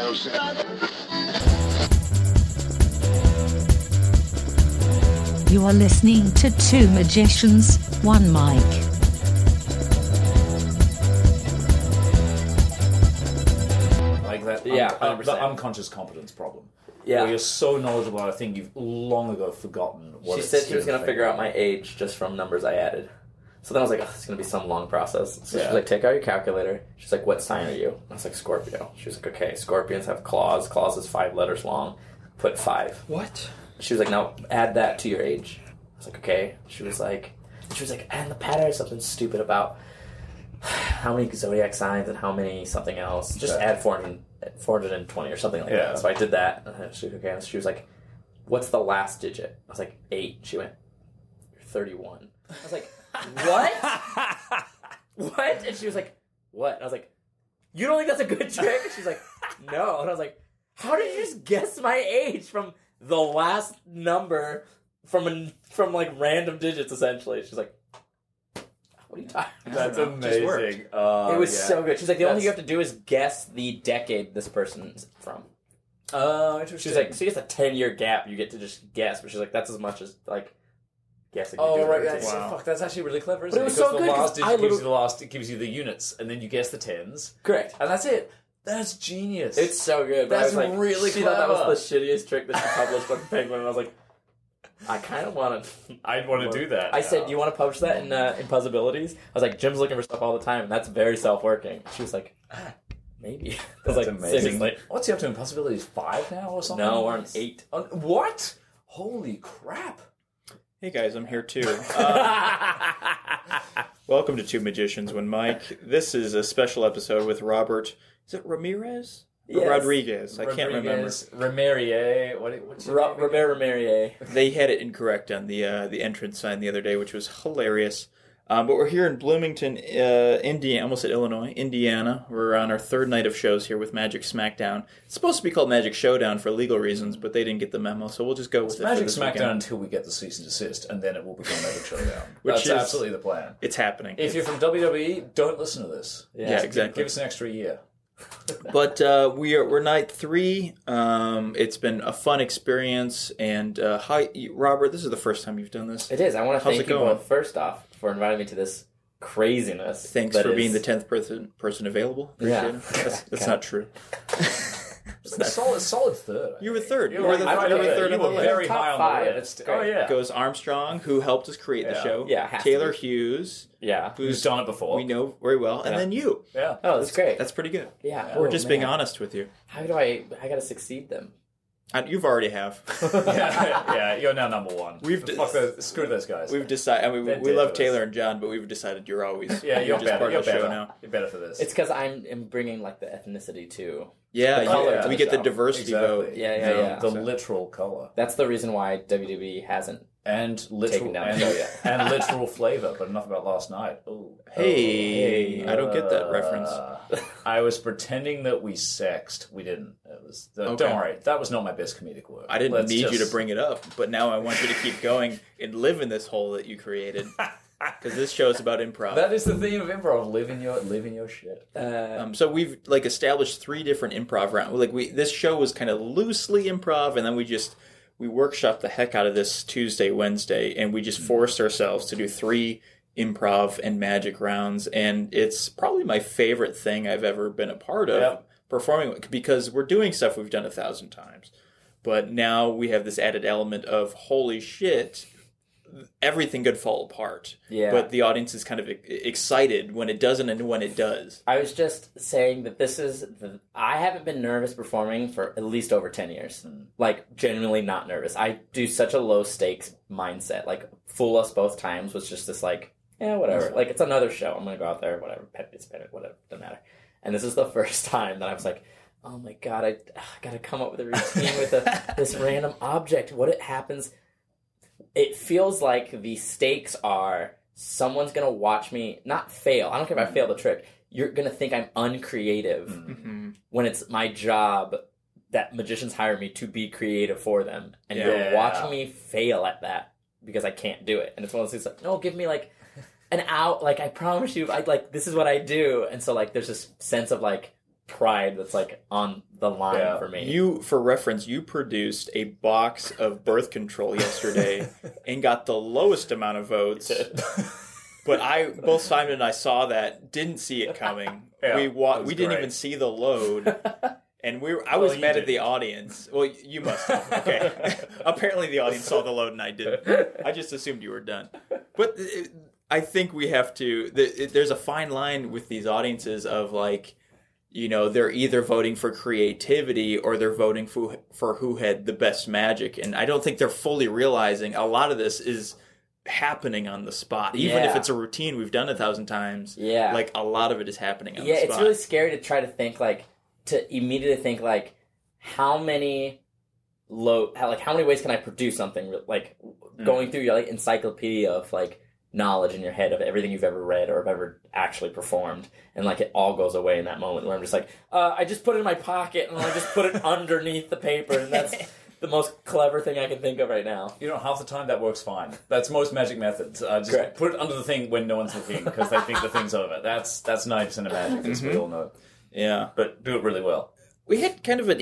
You are listening to Two Magicians, One Mic. Like that, Yeah, the unconscious competence problem. Yeah. Where you're so knowledgeable, I think you've long ago forgotten what She it's said she was going to doing. figure out my age just from numbers I added. So then I was like, oh, it's going to be some long process. So Yeah. she's like, take out your calculator. She's like, what sign are you? I was like, Scorpio. She was like, okay, scorpions have claws. Claws is 5 letters long. Put 5. What? She was like, now add that to your age. I was like, okay. She was like, and the pattern is something stupid about how many zodiac signs and how many something else. Just add 420 or something like that. So I did that. And she was okay. And she was like, what's the last digit? I was like, 8. She went, you're 31. I was like, what? What? And she was like, what? And I was like, you don't think that's a good trick? And she's like, no. And I was like, how did you just guess my age from the last number from like random digits, essentially? She's like, what are you talking about? That's amazing. It was so good. She's like, the only thing you have to do is guess the decade this person's from. Oh, interesting. She's like, so it's a 10-year gap. You get to just guess. But she's like, that's as much as, like, guessing. oh, right. That's Wow. Fuck, that's actually really clever, isn't But it it? was Because so the good, 'cause last digit I gives you literally- the last, it gives you the units, and then you guess the tens. Correct. And that's it. That's genius. It's so good. But That's I was like, really she thought that clever. was the shittiest trick that she published on Penguin. And I was like, I kind of want to. I'd want to do that. I said, "Do you want to publish that in Puzzabilities?" I was like, "Jim's looking for stuff all the time, and that's very self-working." She was like, "Maybe." I was That's like, amazing. seriously? What's he up to in Possibilities? 5 now or something? No, we're on 8. What? Holy crap. Hey guys, I'm here too. Welcome to Two Magicians, One Mic. This is a special episode with Robert. Is it Ramirez? Or Yes. Rodriguez. I can't remember. Remerier. What's your name again? Robert Ramarier. They had it incorrect on the entrance sign the other day, which was hilarious. But we're here in Bloomington, Indiana. Almost at Illinois, Indiana. We're on our third night of shows here with Magic Smackdown. It's supposed to be called Magic Showdown for legal reasons, but they didn't get the memo, so we'll just go with it. Magic for this Smackdown weekend. until we get the cease and desist, and then it will become Magic Showdown. Which That's is- absolutely the plan. It's happening. If you're from WWE, don't listen to this. Yeah, exactly. Give us an extra year. But we're night 3. It's been a fun experience. And hi, Robert. This is the first time you've done this. It is. I want to How's thank it you going? both, first off, for inviting me to this craziness. Thanks that for is- being the 10th person available. Appreciate Yeah. it. That's not true. It's a solid third. You were third. You You were the right third there. on You the were list. very Top high on 5. the That's list. great. Oh, yeah. Goes Armstrong, who helped us create the Yeah. show. Yeah, has to Taylor be. Hughes, Yeah. Who's done it before. we know very well, and Yeah. then you. Yeah. Oh, that's great. That's pretty good. yeah. We're Oh, just being man. honest with you. How do I gotta succeed them? You've already have. yeah, you're now number 1. We've Screw those guys. We've decided. I mean, They're we love ridiculous. Taylor and John, but we've decided you're always. Yeah, you're just better. part You're of the show better. now. You're better for this. It's because I'm bringing like the ethnicity too. Yeah, color we to the get the show. diversity vote. Yeah. The literal color. That's the reason why WWE hasn't. And literal Taken down the show yet. and literal flavor, but enough about last night. Ooh. Hey, I don't get that reference. I was pretending that we sexed. We didn't. It was. Okay. Don't worry. That was not my best comedic work. I didn't Let's need you to just- bring it up, but now I want you to keep going and live in this hole that you created. Because this show is about improv. That is the theme of improv. Live in your shit. So we've like established 3 different improv rounds. Like this show was kind of loosely improv, and then we workshopped the heck out of this Tuesday, Wednesday, and we just forced ourselves to do 3 improv and magic rounds, and it's probably my favorite thing I've ever been a part of. Yep. Performing, because we're doing stuff we've done 1,000 times, but now we have this added element of holy shit, everything could fall apart. Yeah. But the audience is kind of excited when it doesn't and when it does. I was just saying that I haven't been nervous performing for at least over 10 years. Like, genuinely not nervous. I do such a low stakes mindset. Like, Fool Us Both Times was just this like, yeah, whatever. Like, it's another show. I'm going to go out there, whatever. It's whatever. Doesn't matter. And this is the first time that I was like, oh my God, I got to come up with a routine with this random object. What happens? It feels like the stakes are someone's going to watch me not fail. I don't care if I fail the trick. You're going to think I'm uncreative when it's my job that magicians hire me to be creative for them. And you're watching me fail at that because I can't do it. And it's one of those things like, no, give me like an out. Like, I promise you, this is what I do. And so like, there's this sense of like, pride that's like on the line for me. For reference, you produced a box of birth control yesterday and got the lowest amount of votes. But both Simon and I saw that, didn't see it coming. We didn't even see the load. And I was mad at the audience. Well, you must have. Okay. Apparently the audience saw the load and I didn't. I just assumed you were done. But I think we have to... There's a fine line with these audiences of like, they're either voting for creativity or they're voting for who had the best magic. And I don't think they're fully realizing a lot of this is happening on the spot. Even if it's a routine we've done 1,000 times. Yeah. Like, a lot of it is happening on the spot. Yeah, it's really scary to try to think like... to immediately think like how many ways can I produce something, like going through your like encyclopedia of like knowledge in your head of everything you've ever read or have ever actually performed, and like it all goes away in that moment where I'm just like I just put it in my pocket and I just put it underneath the paper, and that's the most clever thing I can think of right now. Half the time that works fine. That's most magic methods. Just Correct. Put it under the thing when no one's looking because they think the thing's over. That's 90% of magic, as we all know. Yeah, but do it really well. We had kind of an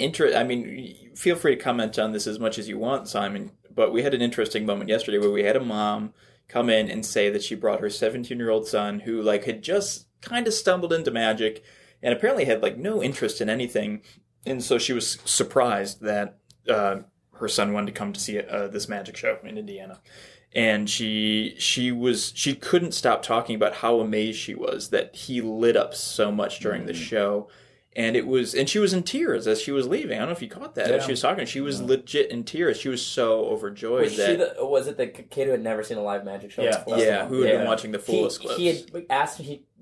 feel free to comment on this as much as you want, Simon, but we had an interesting moment yesterday where we had a mom come in and say that she brought her 17-year-old son who like had just kind of stumbled into magic and apparently had like no interest in anything. And so she was surprised that her son wanted to come to see this magic show in Indiana. And she couldn't stop talking about how amazed she was that he lit up so much during the show. And she was in tears as she was leaving. I don't know if you caught that. Yeah. As she was talking, she was legit in tears. She was so overjoyed. Was it the kid who had never seen a live magic show? Yeah, who had been watching the fullest clips. He asked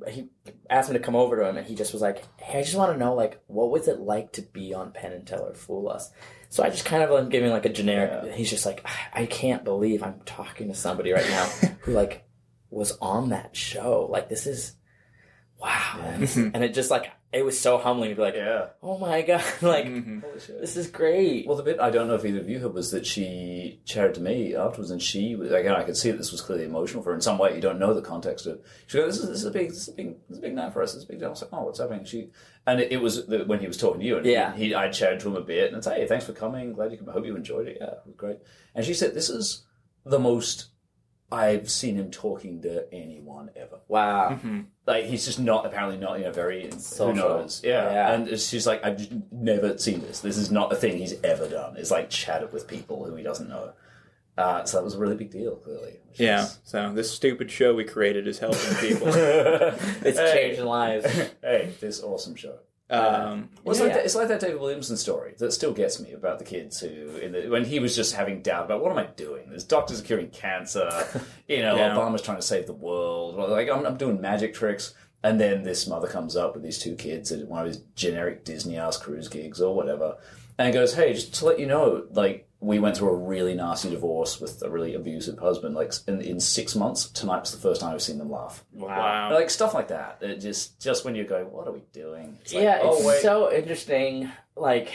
him to come over to him, and he just was like, "Hey, I just want to know, like, what was it like to be on Penn and Teller Fool Us?" So I just kind of am giving like a generic. Yeah. He's just like, I can't believe I'm talking to somebody right now who like was on that show. Like, this is wow, and it just like. It was so humbling to be like, oh my God, like, this is great. Well, the bit I don't know if either of you heard was that she chatted to me afterwards, and she was, again, I could see that this was clearly emotional for her in some way. You don't know the context of it. She goes, this is a big night for us. This is a big deal. I was like, oh, what's happening? It was when he was talking to you, and I chatted to him a bit, and it's, hey, thanks for coming. Glad you came. I hope you enjoyed it. Yeah, it was great. And she said, this is the most I've seen him talking to anyone ever. Wow. Mm-hmm. Like, he's just apparently not, very, social. Who knows? Yeah. And she's like, I've just never seen this. This is not a thing he's ever done. It's like chatted with people who he doesn't know. So that was a really big deal, clearly. So this stupid show we created is helping people. It's changing lives. Hey, this awesome show. It's like that David Williamson story that still gets me about the kids who, when he was just having doubt about what am I doing? There's doctors are curing cancer, Obama's trying to save the world. Like I'm doing magic tricks, and then this mother comes up with these two kids at one of his generic Disney-ass cruise gigs or whatever, and goes, "Hey, just to let you know, like we went through a really nasty divorce with a really abusive husband. Like in 6 months, tonight's the first time I've seen them laugh." Wow. Like stuff like that. It just when you go, what are we doing? It's like, it's so interesting. Like,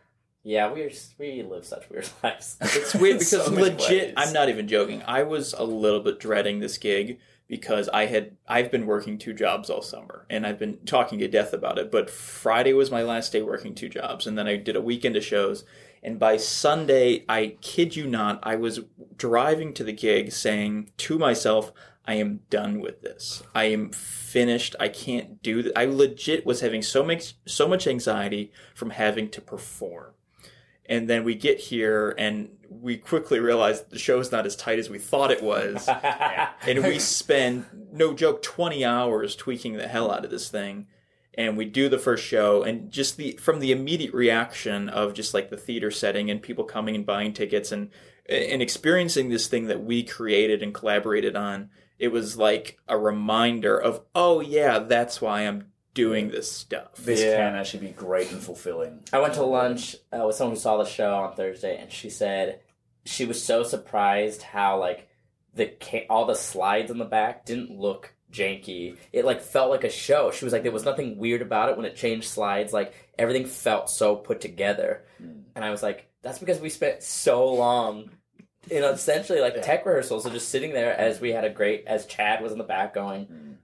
we live such weird lives. It's weird because legit, I'm not even joking. I was a little bit dreading this gig because I've been working 2 jobs all summer, and I've been talking to death about it. But Friday was my last day working 2 jobs, and then I did a weekend of shows. And by Sunday, I kid you not, I was driving to the gig saying to myself, I am done with this. I am finished. I can't do this. I legit was having so much anxiety from having to perform. And then we get here, and we quickly realize the show's not as tight as we thought it was. And we spend, no joke, 20 hours tweaking the hell out of this thing. And we do the first show, and just from the immediate reaction of just like the theater setting and people coming and buying tickets and experiencing this thing that we created and collaborated on, it was like a reminder of, oh yeah, that's why I'm doing this stuff. This can actually be great and fulfilling. I went to lunch with someone who saw the show on Thursday, and she said she was so surprised how like all the slides in the back didn't look janky. It like felt like a show. She was like, there was nothing weird about it when it changed slides. Like everything felt so put together. And I was like, that's because we spent so long essentially like tech rehearsals, so just sitting there as we had as Chad was in the back going,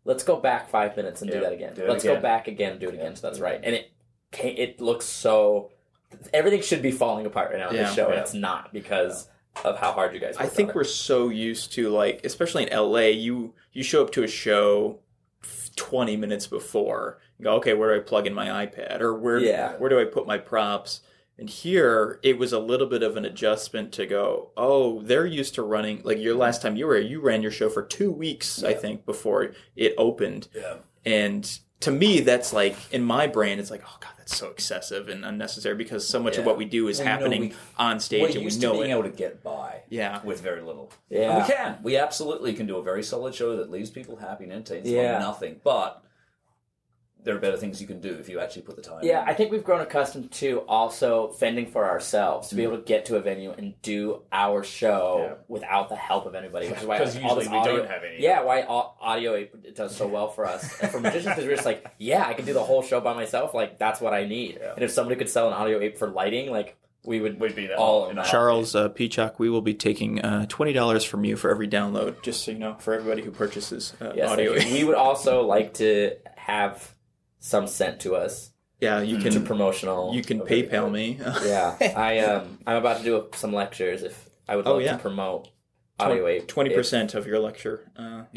let's go back 5 minutes and do that again. Let's go back again and do it again. So that's right. And it looks so... Everything should be falling apart right now in this show, and it's not because of how hard you guys worked on it. I think we're so used to, like, especially in LA, you show up to a show 20 minutes before. You go, okay, where do I plug in my iPad? Or where do I put my props? And here, it was a little bit of an adjustment to go, oh, they're used to running, like your last time you were here, you ran your show for 2 weeks, I think, before it opened. Yeah. And to me, that's like, in my brain, it's like, oh God, that's so excessive and unnecessary because so much of what we do is happening on stage and we know being able to get by with very little. Yeah. And we can. We absolutely can do a very solid show that leaves people happy and entertains them nothing. But there are better things you can do if you actually put the time in. Yeah, I think we've grown accustomed to also fending for ourselves, to be able to get to a venue and do our show without the help of anybody, which is why usually we don't have any. Yeah, why audio does so well for us. And for musicians, because we're just like, I can do the whole show by myself, like, that's what I need. Yeah. And if somebody could sell an audio ape for lighting, like, we'd be all in. Charles Peacock, we will be taking $20 from you for every download, just so you know, for everybody who purchases audio ape. We would also like to have some sent to us. Yeah, you can to promotional. You can PayPal me. I'm about to do some lectures. If I would love to promote Audio Ape. 20% of your lecture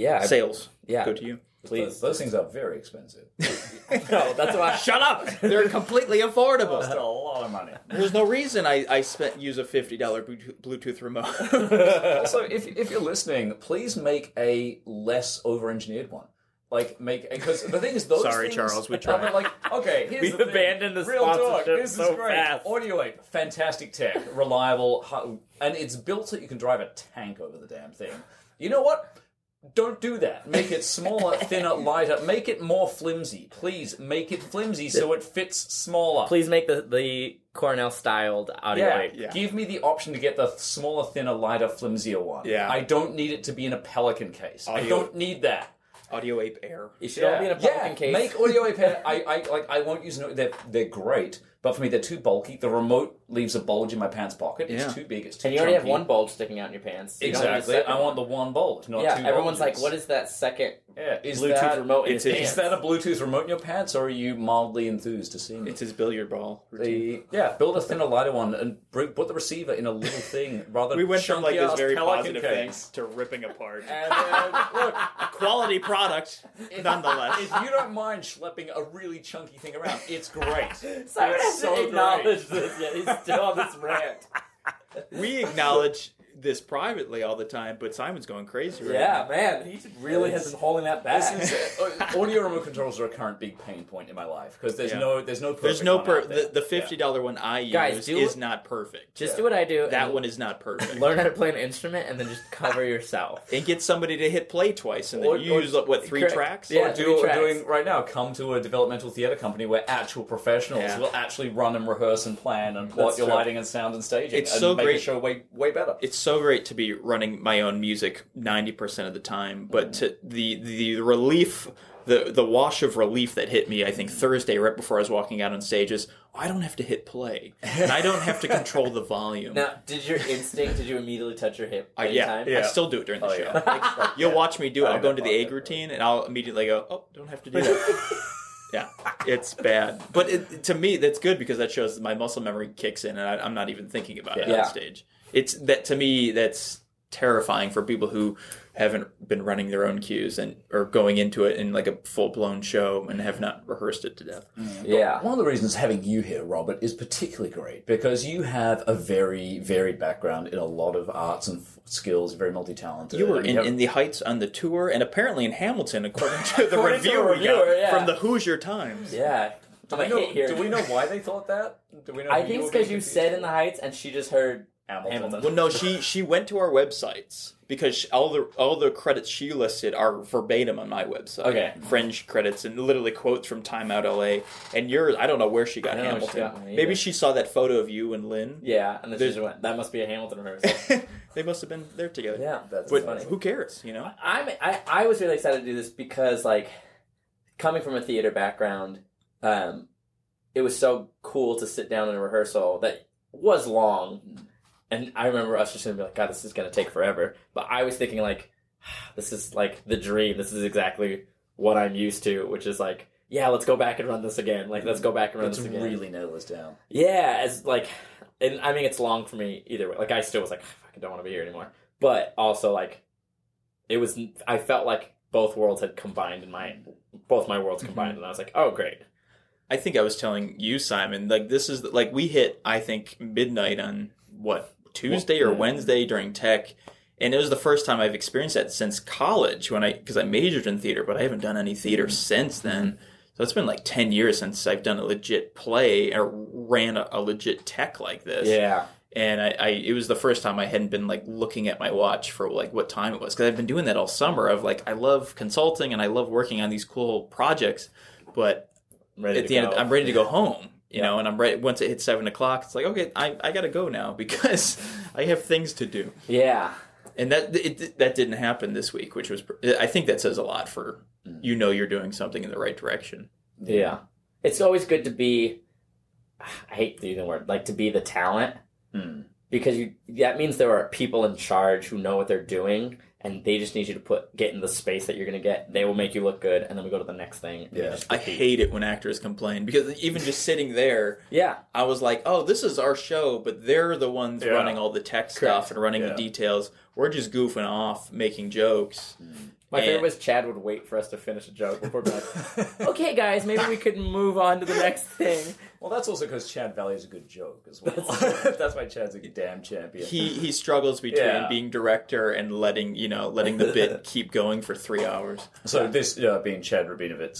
sales go to you. Please, those things are very expensive. No, that's why. Shut up! They're completely affordable. That's a lot of money. There's no reason I use a $50 Bluetooth remote. Also, if you're listening, please make a less over-engineered one. Like, because the thing is, those Sorry, things... Charles, we tried. Like, okay, here's We've the thing. abandoned the Real sponsorship talk, this so is great. fast. Audio Ape, fantastic tech, reliable, and it's built so you can drive a tank over the damn thing. You know what? Don't do that. Make it smaller, thinner, lighter. Make it more flimsy. Please, make it flimsy so it fits smaller. Please make the Cornell-styled Audio Ape. Yeah. Give me the option to get the smaller, thinner, lighter, flimsier one. Yeah. I don't need it to be in a Pelican case. I don't need that. Audio Ape Air. It should all be in a Pelican case. Make Audio Ape Air. I won't use they're great, but for me they're too bulky. The remote leaves a bulge in my pants pocket. It's too big. It's too. And you already have one bulge sticking out in your pants. So exactly. I want the one bulge, not two. Everyone's bulges. like, "What is that second is Bluetooth that, remote in his pants? Is that a Bluetooth remote in your pants, or are you mildly enthused to see me?" It's his billiard ball routine. Build a thinner, lighter one, and put the receiver in a little thing rather than we went from like this very positive thing case to ripping apart. And look, quality product, nonetheless. If you don't mind schlepping a really chunky thing around, it's great. Simon has to acknowledge this, yet he's still on this rant. We acknowledge this privately all the time, but Simon's going crazy right now. Yeah, man, he really has been holding that back. Audio remote controls are a current big pain point in my life because there's no perfect the $50 one I use is not perfect. Just do what I do. That one is not perfect. Learn how to play an instrument and then just cover yourself. And get somebody to hit play twice and then use 3 tracks? Yeah, doing right now. Come to a developmental theater company where actual professionals will actually run and rehearse and plan and plot your lighting and sound and staging. It's so make great. The show way better. It's so great to be running my own music 90% of the time, but to the relief, the wash of relief that hit me, I think Thursday right before I was walking out on stage is, I don't have to hit play, and I don't have to control the volume. Now, did you immediately touch your hip? Yeah, I still do it during the show. You'll watch me do it. I'll go into the egg routine, and I'll immediately go, oh, don't have to do that. Yeah, it's bad. But to me, that's good because that shows my muscle memory kicks in, and I'm not even thinking about it on stage. To me, that's terrifying for people who haven't been running their own cues or going into it in like a full-blown show and have not rehearsed it to death. Yeah. One of the reasons having you here, Robert, is particularly great because you have a very varied background in a lot of arts and skills, very multi-talented. You were in the Heights on the tour and apparently in Hamilton, according to the reviewer we got from the Hoosier Times. Yeah. Do we know why they thought that? Do we know? I think it's because you said in the Heights and she just heard Hamilton. Well, no, she went to our websites because all the credits she listed are verbatim on my website. Okay, fringe credits and literally quotes from Time Out LA. And yours, I don't know where she got Hamilton. Maybe she saw that photo of you and Lynn. Yeah, and then she just went, "That must be a Hamilton rehearsal." They must have been there together. Yeah, that's funny. Who cares? You know, I was really excited to do this because, like, coming from a theater background, it was so cool to sit down in a rehearsal that was long. And I remember us just going to be like, God, this is going to take forever. But I was thinking, like, this is like the dream. This is exactly what I'm used to, which is like, yeah, let's go back and run this again. Like, let's go back and run this again. Really nail this down. Yeah, as like, and I mean, it's long for me either way. Like, I still was like, I fucking don't want to be here anymore. But also, like, I felt like both worlds had combined both my worlds combined, and I was like, oh, great. I think I was telling you, Simon, like, this is, like, we hit, I think, midnight on, Tuesday or Wednesday during tech, and it was the first time I've experienced that since college, because I majored in theater, but I haven't done any theater since then. So it's been like 10 years since I've done a legit play or ran a legit tech like this. Yeah. And it was the first time I hadn't been like looking at my watch for like what time it was, because I've been doing that all summer of like, I love consulting and I love working on these cool projects, but at the end I'm ready to go home, you know, and I'm ready. Once it hits 7 o'clock, it's like, okay, I got to go now because I have things to do. Yeah. And that didn't happen this week, which was, I think that says a lot for, you're doing something in the right direction. Yeah. It's always good to be, I hate using the word, like to be the talent. Because that means there are people in charge who know what they're doing, and they just need you to get in the space that you're going to get. They will make you look good, and then we go to the next thing. Yeah, I hate it when actors complain, because even just sitting there, yeah, I was like, oh, this is our show, but they're the ones running all the tech stuff and running the details. We're just goofing off, making jokes. My favorite was Chad would wait for us to finish a joke before being like, okay, guys, maybe we could move on to the next thing. Well, that's also because Chad values a good joke as well. That's why Chad's a damn champion. He struggles between being director and letting the bit keep going for 3 hours. So this being Chad Rabinovitz,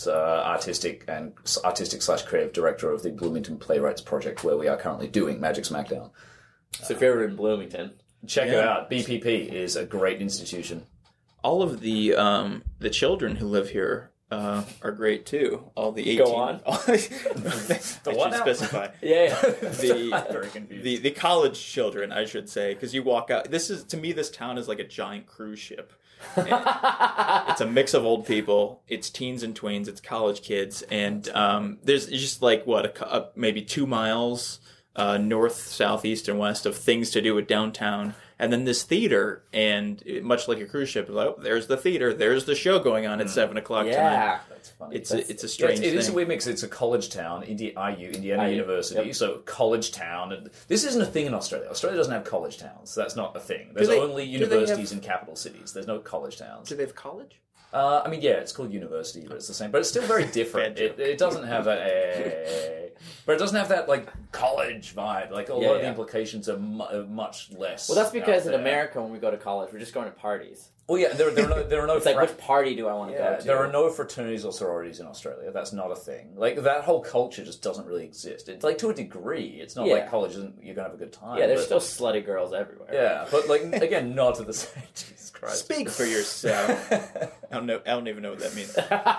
artistic/creative director of the Bloomington Playwrights Project, where we are currently doing Magic Smackdown. So if you're ever in Bloomington, check it out. BPP is a great institution. All of the children who live here are great too. All the 18. Go on. The what now? Specify. Yeah. Very confused. The college children, I should say, because you walk out. To me, this town is like a giant cruise ship. It's a mix of old people. It's teens and tweens. It's college kids, and there's just like maybe 2 miles north, south, east, and west of things to do at downtown. And then this theater, and much like a cruise ship, like, oh, there's the theater, there's the show going on at 7 o'clock tonight. Yeah, that's funny. It's a strange thing. It is a weird mix. It's a college town, Indiana University, so college town. And this isn't a thing in Australia. Australia doesn't have college towns, so that's not a thing. There's only universities in capital cities. There's no college towns. Do they have college? I mean, yeah, it's called university, but it's the same. But it's still very different. It doesn't have that, but it doesn't have that like college vibe. Like a lot of the implications are much less. Well, that's because in America, when we go to college, we're just going to parties. Well, yeah, there are no. It's like, which party do I want to go to? There are no fraternities or sororities in Australia. That's not a thing. Like that whole culture just doesn't really exist. It's like to a degree. It's not like college isn't. You're gonna have a good time. Yeah, there's still slutty girls everywhere. Yeah, but like again, not to the same. Jesus Christ! Speak for yourself. I don't even know what that means.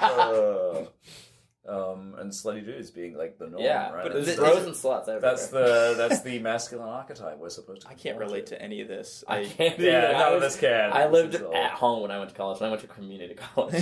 And slutty dudes being like the norm, right? But there's bros and sluts everywhere. That's the masculine archetype we're supposed to. I can't relate to any of this. I can't. Yeah, none of us can. I lived at home when I went to college. When I went to community college.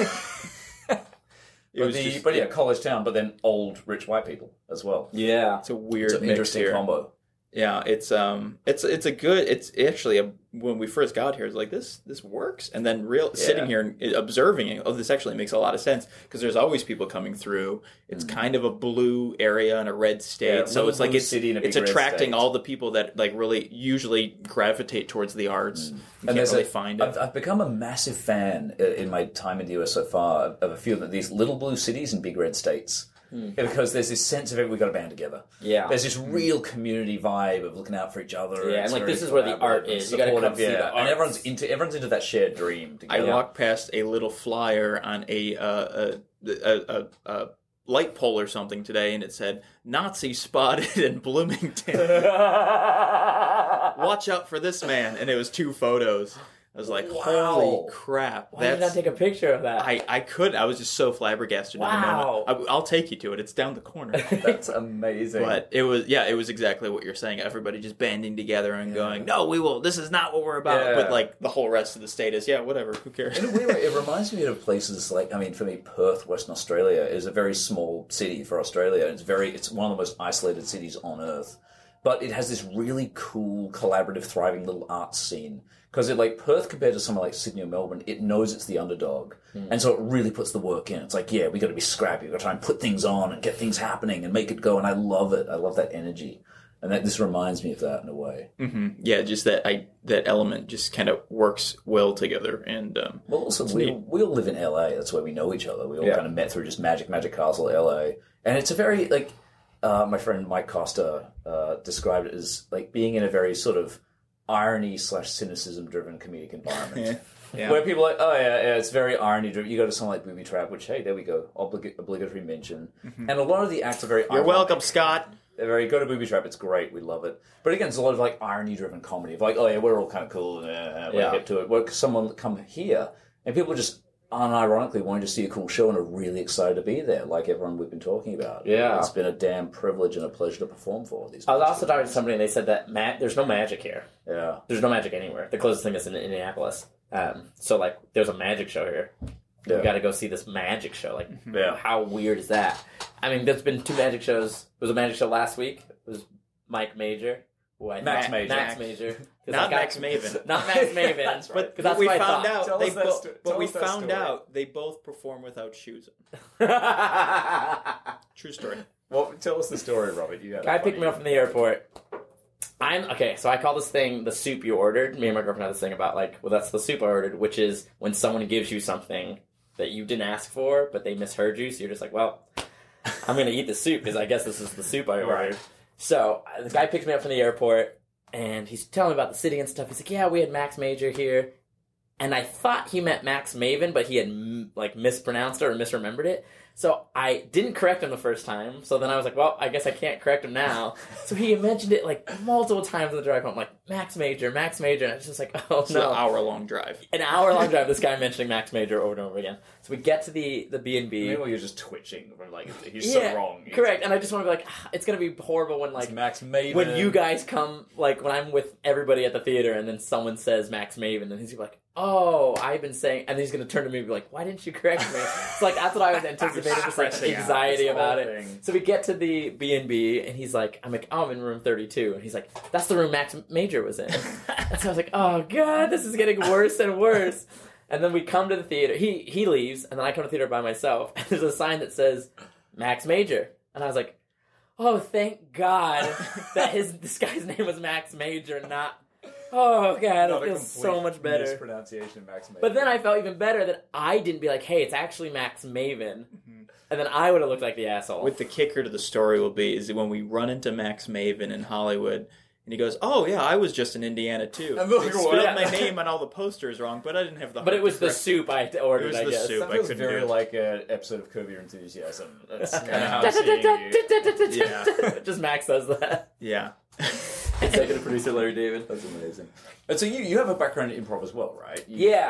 But college town, but then old rich white people as well. Yeah, it's a weird, interesting combo. Yeah, it's actually when we first got here, it's like this works, and then sitting here and observing it, this actually makes a lot of sense, because there's always people coming through. It's kind of a blue area and a red state, so it's like it's attracting all the people that like really usually gravitate towards the arts. You can't really find it. I've become a massive fan in my time in the US so far of a few of these little blue cities and big red states. Because there's this sense of we've got to band together. Yeah, there's this real community vibe of looking out for each other. Yeah, and like this is where the art is. You got to come see the art. And everyone's into that shared dream together. I walked past a little flyer on a light pole or something today, and it said "Nazi spotted in Bloomington." Watch out for this man, and it was 2 photos. I was like, holy crap. Why did I not take a picture of that? I couldn't. I was just so flabbergasted. Wow. I'll take you to it. It's down the corner. That's amazing. But it was exactly what you're saying. Everybody just banding together and going, no, we will. This is not what we're about. Yeah. But like the whole rest of the state is, whatever. Who cares? In a weird way, it reminds me of places like, I mean, for me, Perth, Western Australia is a very small city for Australia. It's one of the most isolated cities on Earth. but it has this really cool, collaborative, thriving little art scene. Because Perth compared to somewhere like Sydney or Melbourne, it knows it's the underdog. And so it really puts the work in. It's like, yeah, we got to be scrappy. We got to try and put things on and get things happening and make it go. And I love it. I love that energy. And this reminds me of that in a way. Mm-hmm. Yeah, just that element just kind of works well together. And well, also we all live in LA. That's where we know each other. We all kind of met through just Magic Castle, LA, and it's a very my friend Mike Costa described it as being in a very sort of irony/cynicism driven comedic environment. Yeah. Where people are like, oh yeah, it's very irony driven. You go to something like Booby Trap, which, hey, there we go, obligatory mention. Mm-hmm. And a lot of the acts are very ironic. You're welcome, Scott. They're very, go to Booby Trap, it's great, we love it. But again, it's a lot of irony driven comedy of oh yeah, we're all kind of cool and we're hip to it. Where someone come here and people just unironically wanting to see a cool show and are really excited to be there, like everyone we've been talking about. Yeah. It's been a damn privilege and a pleasure to perform for these I was also talking to somebody and they said that there's no magic here. Yeah. There's no magic anywhere. The closest thing is in Indianapolis. So there's a magic show here. Yeah. We got to go see this magic show. How weird is that? I mean, there's been 2 magic shows. There was a magic show last week. It was Mike Major. Max Major. Not Max Maven. Not Max Maven. That's right. But we found out they both perform without shoes on. True story. Well, tell us the story, Robert. Guy picked me up from the airport. So I call this thing the soup you ordered. Me and my girlfriend had this thing about that's the soup I ordered, which is when someone gives you something that you didn't ask for, but they misheard you, so you're just like, well, I'm going to eat the soup because I guess this is the soup I ordered. Right. So the guy picked me up from the airport, and he's telling me about the city and stuff. He's like, yeah, we had Max Major here. And I thought he meant Max Maven, but he had mispronounced it or misremembered it. So I didn't correct him the first time. So then I was like, well, I guess I can't correct him now. So he mentioned it multiple times on the drive home, Max Major. And I was just like, oh it's no. An hour-long drive. An hour-long drive, this guy mentioning Max Major over and over again. So we get to the B&B. Maybe you're just twitching from he's so wrong. Correct. And I just want to be it's going to be horrible when it's Max Maven. When you guys come, when I'm with everybody at the theater and then someone says Max Maven and he's going to be like, oh, I've been saying, and he's going to turn to me and be like, why didn't you correct me? It's that's what I was anticipating, just anxiety about it. So we get to the B&B, and he's like, I'm in room 32. And he's like, that's the room Max Major was in. And so I was like, oh God, this is getting worse and worse. And then we come to the theater. He leaves, and then I come to the theater by myself. And there's a sign that says Max Major. And I was like, oh, thank God that this guy's name was Max Major, not... Oh, God, it feels so much better. Mispronunciation of Max Maven. But then I felt even better that I didn't be like, hey, it's actually Max Maven. Mm-hmm. And then I would have looked like the asshole. What the kicker to the story will be is that when we run into Max Maven in Hollywood, and he goes, oh, yeah, I was just in Indiana, too. They spelled my name on all the posters wrong, but I didn't have the heart. But it was the soup I ordered, I guess. It was the soup. That feels very like an episode of Curb Your Enthusiasm. That's kind of how I'm seeing you. Just Max does that. Yeah. Executive producer Larry David. That's amazing. And so you have a background in improv as well, right?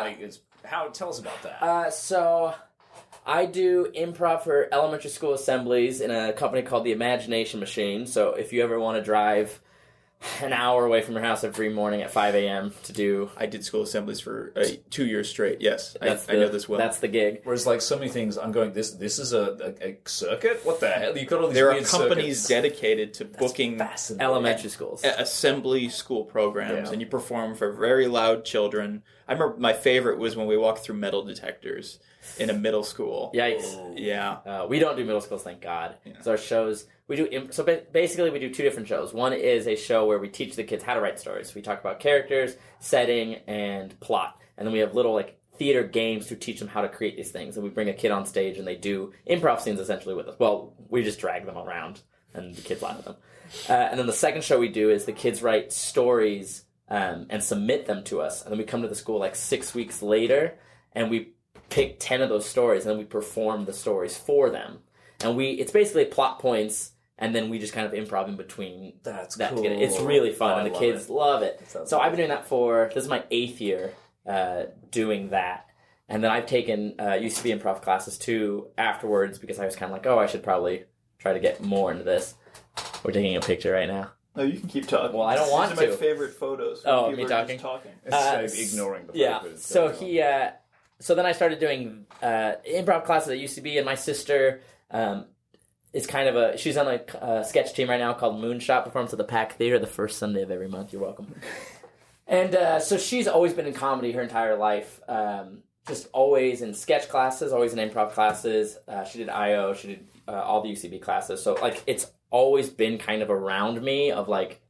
Tell us about that. So I do improv for elementary school assemblies in a company called the Imagination Machine. So if you ever want to drive an hour away from your house every morning at 5 a.m. to do... I did school assemblies for 2 years straight, yes. I know this well. That's the gig. Whereas so many things, I'm going, this is a circuit? What the hell? You've got all these There weird are companies circuits. dedicated to booking elementary schools. Assembly school programs, and you perform for very loud children. I remember my favorite was when we walked through metal detectors in a middle school. Yikes. Yeah. We don't do middle schools, thank God. Yeah. So our shows... So basically we do 2 different shows. One is a show where we teach the kids how to write stories. We talk about characters, setting, and plot. And then we have little theater games to teach them how to create these things. And we bring a kid on stage and they do improv scenes essentially with us. Well, we just drag them around and the kids laugh at them. And then the second show we do is the kids write stories and submit them to us. And then we come to the school 6 weeks later and we pick 10 of those stories and then we perform the stories for them. And it's basically plot points, and then we just kind of improv in between. That's that cool. Together. It's really fun, and the kids love it. So I've been doing that this is my 8th year doing that. And then I've taken UCB improv classes too afterwards because I was kind of I should probably try to get more into this. We're taking a picture right now. No, you can keep talking. Well, I don't want to. These are my favorite photos. Oh, me talking? Ignoring the photos. Yeah, so then I started doing improv classes at UCB, and my sister... is kind of she's on a sketch team right now called Moonshot, performs at the Pack Theater the first Sunday of every month. You're welcome. And so she's always been in comedy her entire life. Just always in sketch classes, always in improv classes. She did IO, she did all the UCB classes. So, like, it's always been kind of around me of, like,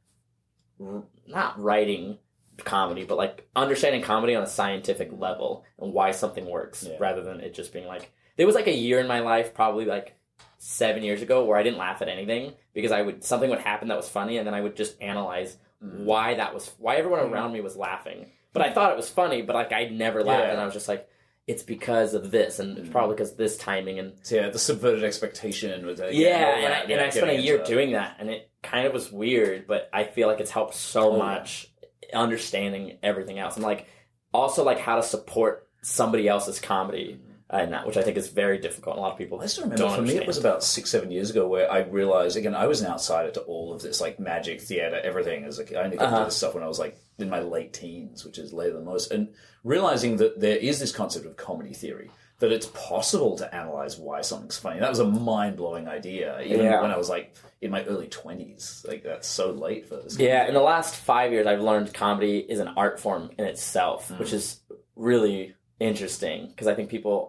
not writing comedy, but, like, understanding comedy on a scientific level and why something works rather than it just being, like... There was, like, a year in my life, probably, like, 7 years ago, where I didn't laugh at anything because something would happen that was funny, and then I would just analyze why everyone around me was laughing. But I thought it was funny, but like I'd never laughed, and I was just like, it's because of this, and it's probably because of this timing, and the subverted expectation with it. And I spent a year doing that, and it kind of was weird, but I feel like it's helped so much understanding everything else, and like also like how to support somebody else's comedy. Which I think is very difficult. A lot of people I still remember, for me, it was about 6-7 years ago where I realized, again, I was an outsider to all of this, like magic, theater, everything. As I only got into this stuff when I was like in my late teens, which is later than most. And realizing that there is this concept of comedy theory, that it's possible to analyze why something's funny. That was a mind-blowing idea, even when I was like in my early 20s. Like, that's so late for this. Yeah, in the last 5 years, I've learned comedy is an art form in itself, which is really interesting because I think people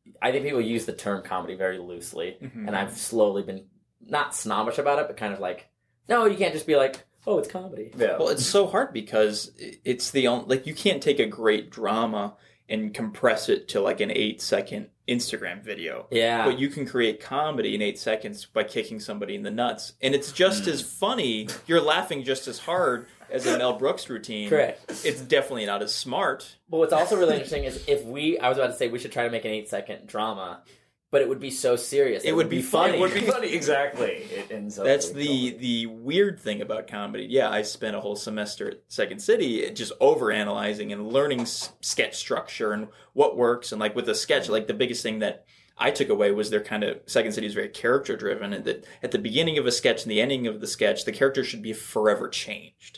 use the term comedy very loosely, and I've slowly been not snobbish about it, but kind of like, no, you can't just be like, oh, it's comedy. Yeah. Well, it's so hard because it's the only, like, you can't take a great drama and compress it to like an 8-second Instagram video. Yeah. But you can create comedy in 8 seconds by kicking somebody in the nuts, and it's just as funny. You're laughing just as hard as a Mel Brooks routine. Correct. It's definitely not as smart. But what's also really interesting is I was about to say we should try to make an 8-second drama, but it would be so serious. It would be funny. It would be funny, exactly. It ends up. That's the weird thing about comedy. Yeah, I spent a whole semester at Second City just overanalyzing and learning sketch structure and what works. And like with a sketch, like the biggest thing that I took away was their kind of Second City is very character driven, and that at the beginning of a sketch and the ending of the sketch, the character should be forever changed.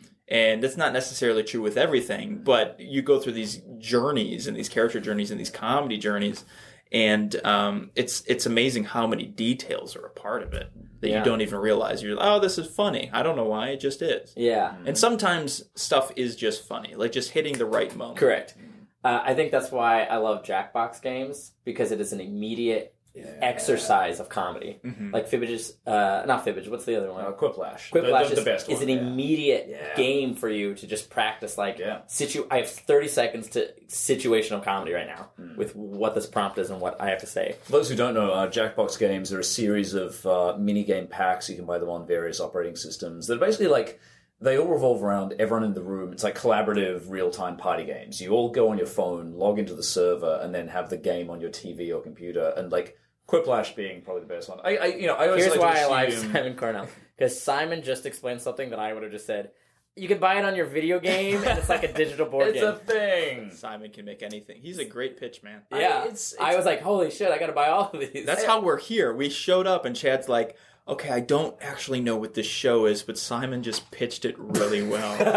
And that's not necessarily true with everything, but you go through these journeys and these character journeys and these comedy journeys, and it's amazing how many details are a part of it that you don't even realize. You're like, oh, this is funny. I don't know why, it just is. Yeah. And sometimes stuff is just funny, like just hitting the right moment. Correct. I think that's why I love Jackbox games, because it is an immediate exercise of comedy. Like Fibbage, not Fibbage, what's the other one? Quiplash. Quiplash the best is one, an immediate game for you to just practice. Like, I have 30 seconds to situational comedy right now with what this prompt is and what I have to say. For those who don't know, Jackbox games are a series of mini-game packs. You can buy them on various operating systems that are basically like, they all revolve around everyone in the room. It's like collaborative, real-time party games. You all go on your phone, log into the server, and then have the game on your TV or computer. And like Quiplash being probably the best one. I always Here's like why to I like assume... Simon Cornell, because Simon just explained something that I would have just said. You can buy it on your video game, and it's like a digital board game. It's a thing. Simon can make anything. He's a great pitch man. Yeah, I was like, holy shit, I got to buy all of these. That's how we're here. We showed up, and Chad's like, okay, I don't actually know what this show is, but Simon just pitched it really well. And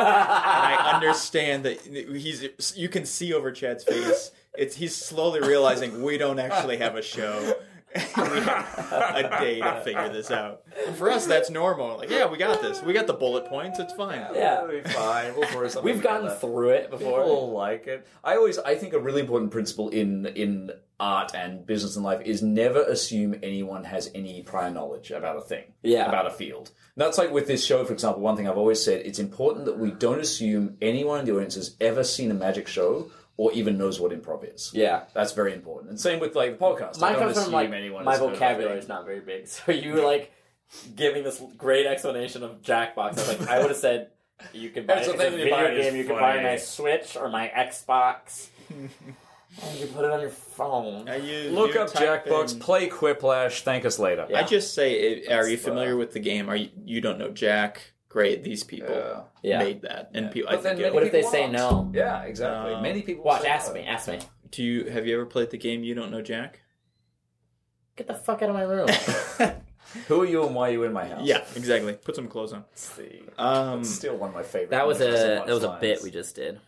I understand that you can see over Chad's face, he's slowly realizing we don't actually have a show. We have a day to figure this out. And for us, that's normal. Like, yeah, we got this. We got the bullet points. It's fine. Yeah, it'll be fine. We'll throw something. We've gotten through it before. People like it. I think a really important principle in art and business and life is never assume anyone has any prior knowledge about a thing, about a field. And that's like with this show, for example, one thing I've always said, it's important that we don't assume anyone in the audience has ever seen a magic show or even knows what improv is. Yeah. That's very important. And same with like the podcast. Mine comes from like, my vocabulary is not very big. So you were like giving this great explanation of Jackbox. I was like, I would have said, you can buy it. It's a video game, you can buy my Switch or my Xbox. And you put it on your phone. Look up Jackbox, play Quiplash, thank us later. Yeah. I just say, are you familiar with the game? You don't know Jack? Great, these people made that. And people, what if they say no? Yeah, exactly. Many people watch. Ask me. Have you ever played the game You Don't Know Jack? Get the fuck out of my room. Who are you and why are you in my house? Yeah, exactly. Put some clothes on. See, that's still one of my favorite. That was a bit we just did.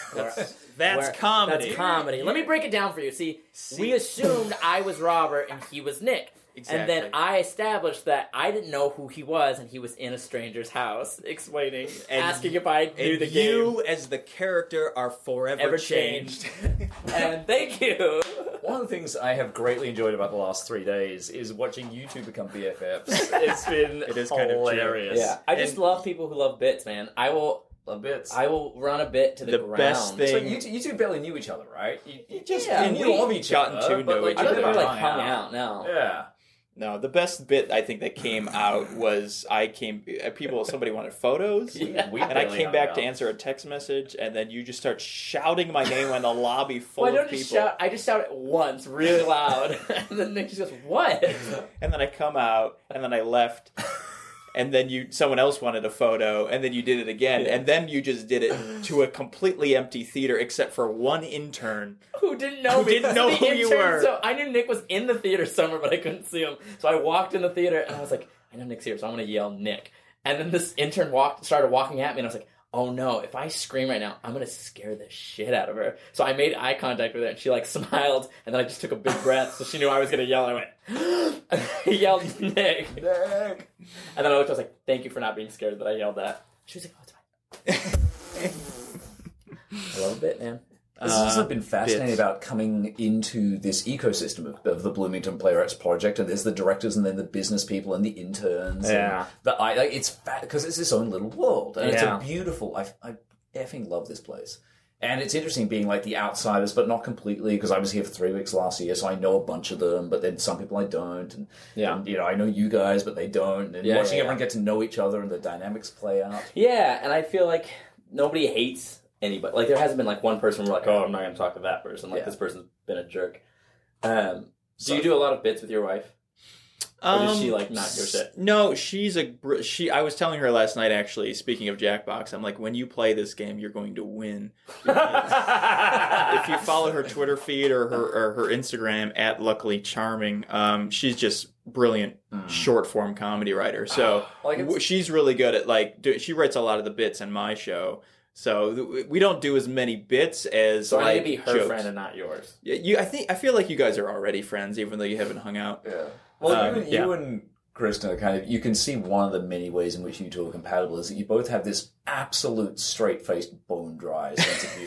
That's comedy. That's comedy. Let me break it down for you. See, we assumed I was Robert and he was Nick. Exactly. And then I established that I didn't know who he was, and he was in a stranger's house, explaining, asking if I knew the game. You, as the character, are forever changed. And thank you. One of the things I have greatly enjoyed about the last 3 days is watching you two become BFFs. It's been hilarious. Kind of yeah, I just love people who love bits, man. Love bits. I will run a bit to the ground. Best thing. So you two barely knew each other, right? You just knew of each other. To know each I don't other. think we hung out. No. Yeah. No, the best bit I think that came out was somebody wanted photos, Yeah. and I came back to answer a text message, and then you just start shouting my name in the lobby full of people. I just shout it once, really loud, and then Nick just goes, "What?" And then I come out, and then I left, and then someone else wanted a photo, and then you did it again, and then you just did it to a completely empty theater except for one intern who didn't know who you were. So I knew Nick was in the theater somewhere, but I couldn't see him. So I walked in the theater, and I was like, I know Nick's here, so I'm going to yell Nick. And then this intern started walking at me, and I was like, oh no, if I scream right now, I'm going to scare the shit out of her. So I made eye contact with her, and she smiled, and then I just took a big breath, so she knew I was going to yell, and I went, I yelled, Nick. And then I looked, I was like, thank you for not being scared that I yelled that. She was like, oh, it's fine. I love a bit, man. This has also been fascinating about coming into this ecosystem of the Bloomington Playwrights Project, and there's the directors and then the business people and the interns. Yeah. And it's because it's its own little world, and it's a beautiful. I effing love this place. And it's interesting being the outsiders, but not completely, because I was here for 3 weeks last year, so I know a bunch of them, but then some people I don't. And I know you guys, but they don't. And watching everyone get to know each other and the dynamics play out. Yeah, and I feel like nobody hates anybody. There hasn't been one person where oh, I'm not going to talk to that person. This person's been a jerk. Do you do a lot of bits with your wife? Or does she not give a shit? No, I was telling her last night, actually, speaking of Jackbox, I'm like, when you play this game, you're going to win. If you follow her Twitter feed or her Instagram at Luckily Charming, she's just brilliant short form comedy writer. So she's really good at she writes a lot of the bits in my show. So we don't do as many bits as I need to be her jokes. Friend and not yours. Yeah, I feel like you guys are already friends, even though you haven't hung out. Yeah. Well, you and Kristen you can see one of the many ways in which you two are compatible is that you both have this absolute straight-faced, bone-dry sense of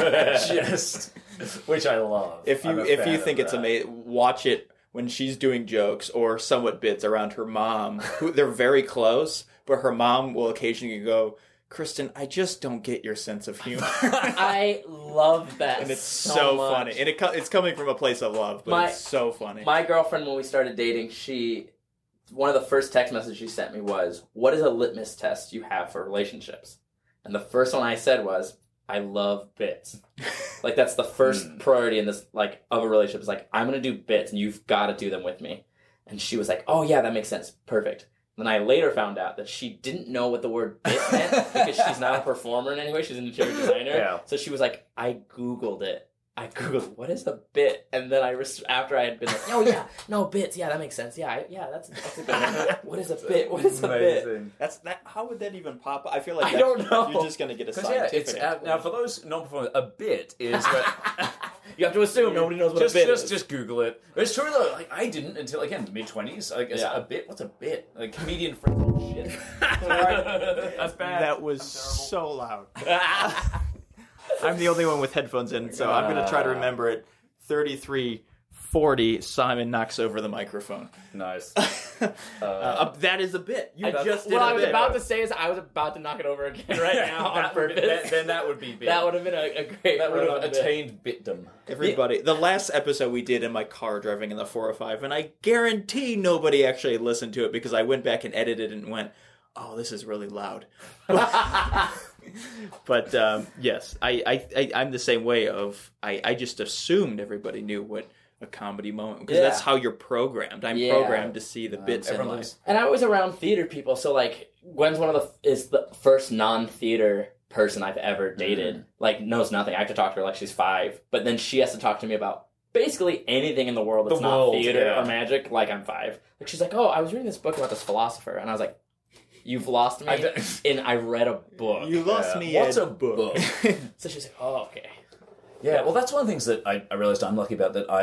humor. Which I love. If you think it's amazing, watch it when she's doing jokes or somewhat bits around her mom. They're very close, but her mom will occasionally go, Kristen, I just don't get your sense of humor. I love that, and it's so funny, and it's coming from a place of love, but it's so funny. My girlfriend, when we started dating, one of the first text messages she sent me was, "What is a litmus test you have for relationships?" And the first one I said was, "I love bits." That's the first priority in this of a relationship. Is I'm going to do bits, and you've got to do them with me. And she was like, "Oh yeah, that makes sense, perfect." Then I later found out that she didn't know what the word bit meant because she's not a performer in any way. She's an interior designer. Yeah. So she was like, I Googled it. What is a bit? And then after I had been like, oh yeah, no bits. Yeah, that makes sense. Yeah, that's a good one. What is a bit? What is a bit? How would that even pop up? I feel like I don't know. You're just going to get a scientific now, for those non-performers, a bit is... You have to assume nobody knows what a bit is. Just Google it. It's true though. I didn't until mid-20s. A bit. What's a bit? Comedian friend. Oh, shit. That's bad. That was so loud. I'm the only one with headphones in, so I'm going to try to remember it. 3340. Simon knocks over the microphone. Nice. That is a bit. You just did a bit. What I was about to say is I was about to knock it over again right now on purpose. Then that would be bit. That would have been a great... That would have attained bitdom. Everybody, the last episode we did in my car driving in the 405, and I guarantee nobody actually listened to it because I went back and edited it and went, oh, this is really loud. But yes, I'm the same way I just assumed everybody knew what a comedy moment, because that's how you're programmed. I'm programmed to see the bits in life. And I was around theater people, so Gwen's is the first non-theater person I've ever dated. Knows nothing. I have to talk to her like she's 5, but then she has to talk to me about basically anything in the world that's not theater or magic. I'm 5. She's like, oh, I was reading this book about this philosopher, and I was like, you've lost me, and I read a book. You lost me. What's a book? So she's like, oh, okay. Yeah, well, that's one of the things that I realized I'm lucky about, that I've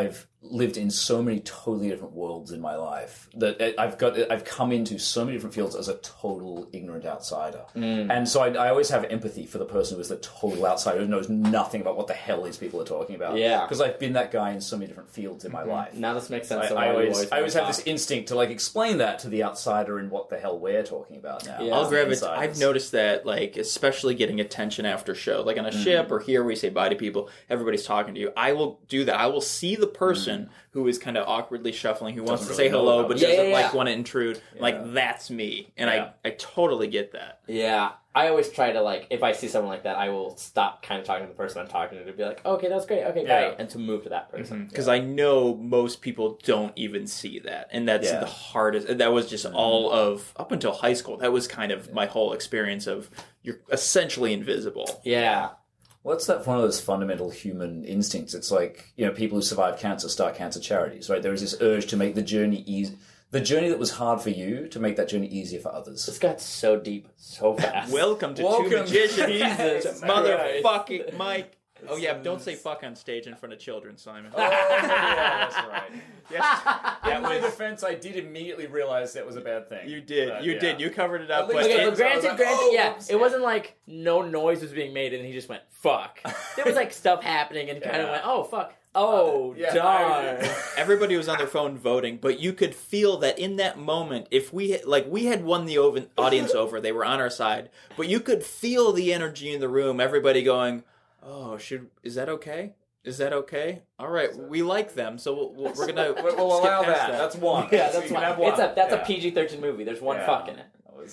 lived in so many totally different worlds in my life that I've come into so many different fields as a total ignorant outsider. And so I always have empathy for the person who is the total outsider who knows nothing about what the hell these people are talking about. Yeah. Because I've been that guy in so many different fields in my life. Now this makes sense. I always have this instinct to like explain that to the outsider and what the hell we're talking about now. Yeah. I'll grab it. I've noticed that, like, especially getting attention after show, like on a ship or here, we say bye to people. Everybody's talking to you. I will do that. I will see the person who is kind of awkwardly shuffling, who wants to say hello but doesn't like want to intrude. Yeah. Like, that's me, and I totally get that. Yeah, I always try to, like, if I see someone like that, I will stop kind of talking to the person I'm talking to be like, okay, that's great, okay, great, and to move to that person. Because I know most people don't even see that, and that's the hardest. That was just all of, up until high school, that was kind of my whole experience of, you're essentially invisible. Yeah. Well, it's one of those fundamental human instincts. It's like, people who survive cancer start cancer charities, right? There is this urge to make the journey easy. The journey that was hard for you, to make that journey easier for others. This got so deep so fast. Welcome to Two Magicians. Jesus motherfucking Mike. Oh, yeah, don't say fuck on stage in front of children, Simon. Oh, yeah, that's right. Yes. In my defense, I did immediately realize that was a bad thing. You did. You did. You covered it up. But granted, it wasn't like no noise was being made and he just went, fuck. There was like stuff happening and kind of went, oh, fuck. Oh, darn. Everybody was on their phone voting, but you could feel that in that moment, if we had won the audience over, they were on our side, but you could feel the energy in the room, everybody going, oh, is that okay? Is that okay? All right, we like them, so we're gonna we'll allow that. That's one. Yeah, that's one. That's a PG-13 movie. There's one fuck in it.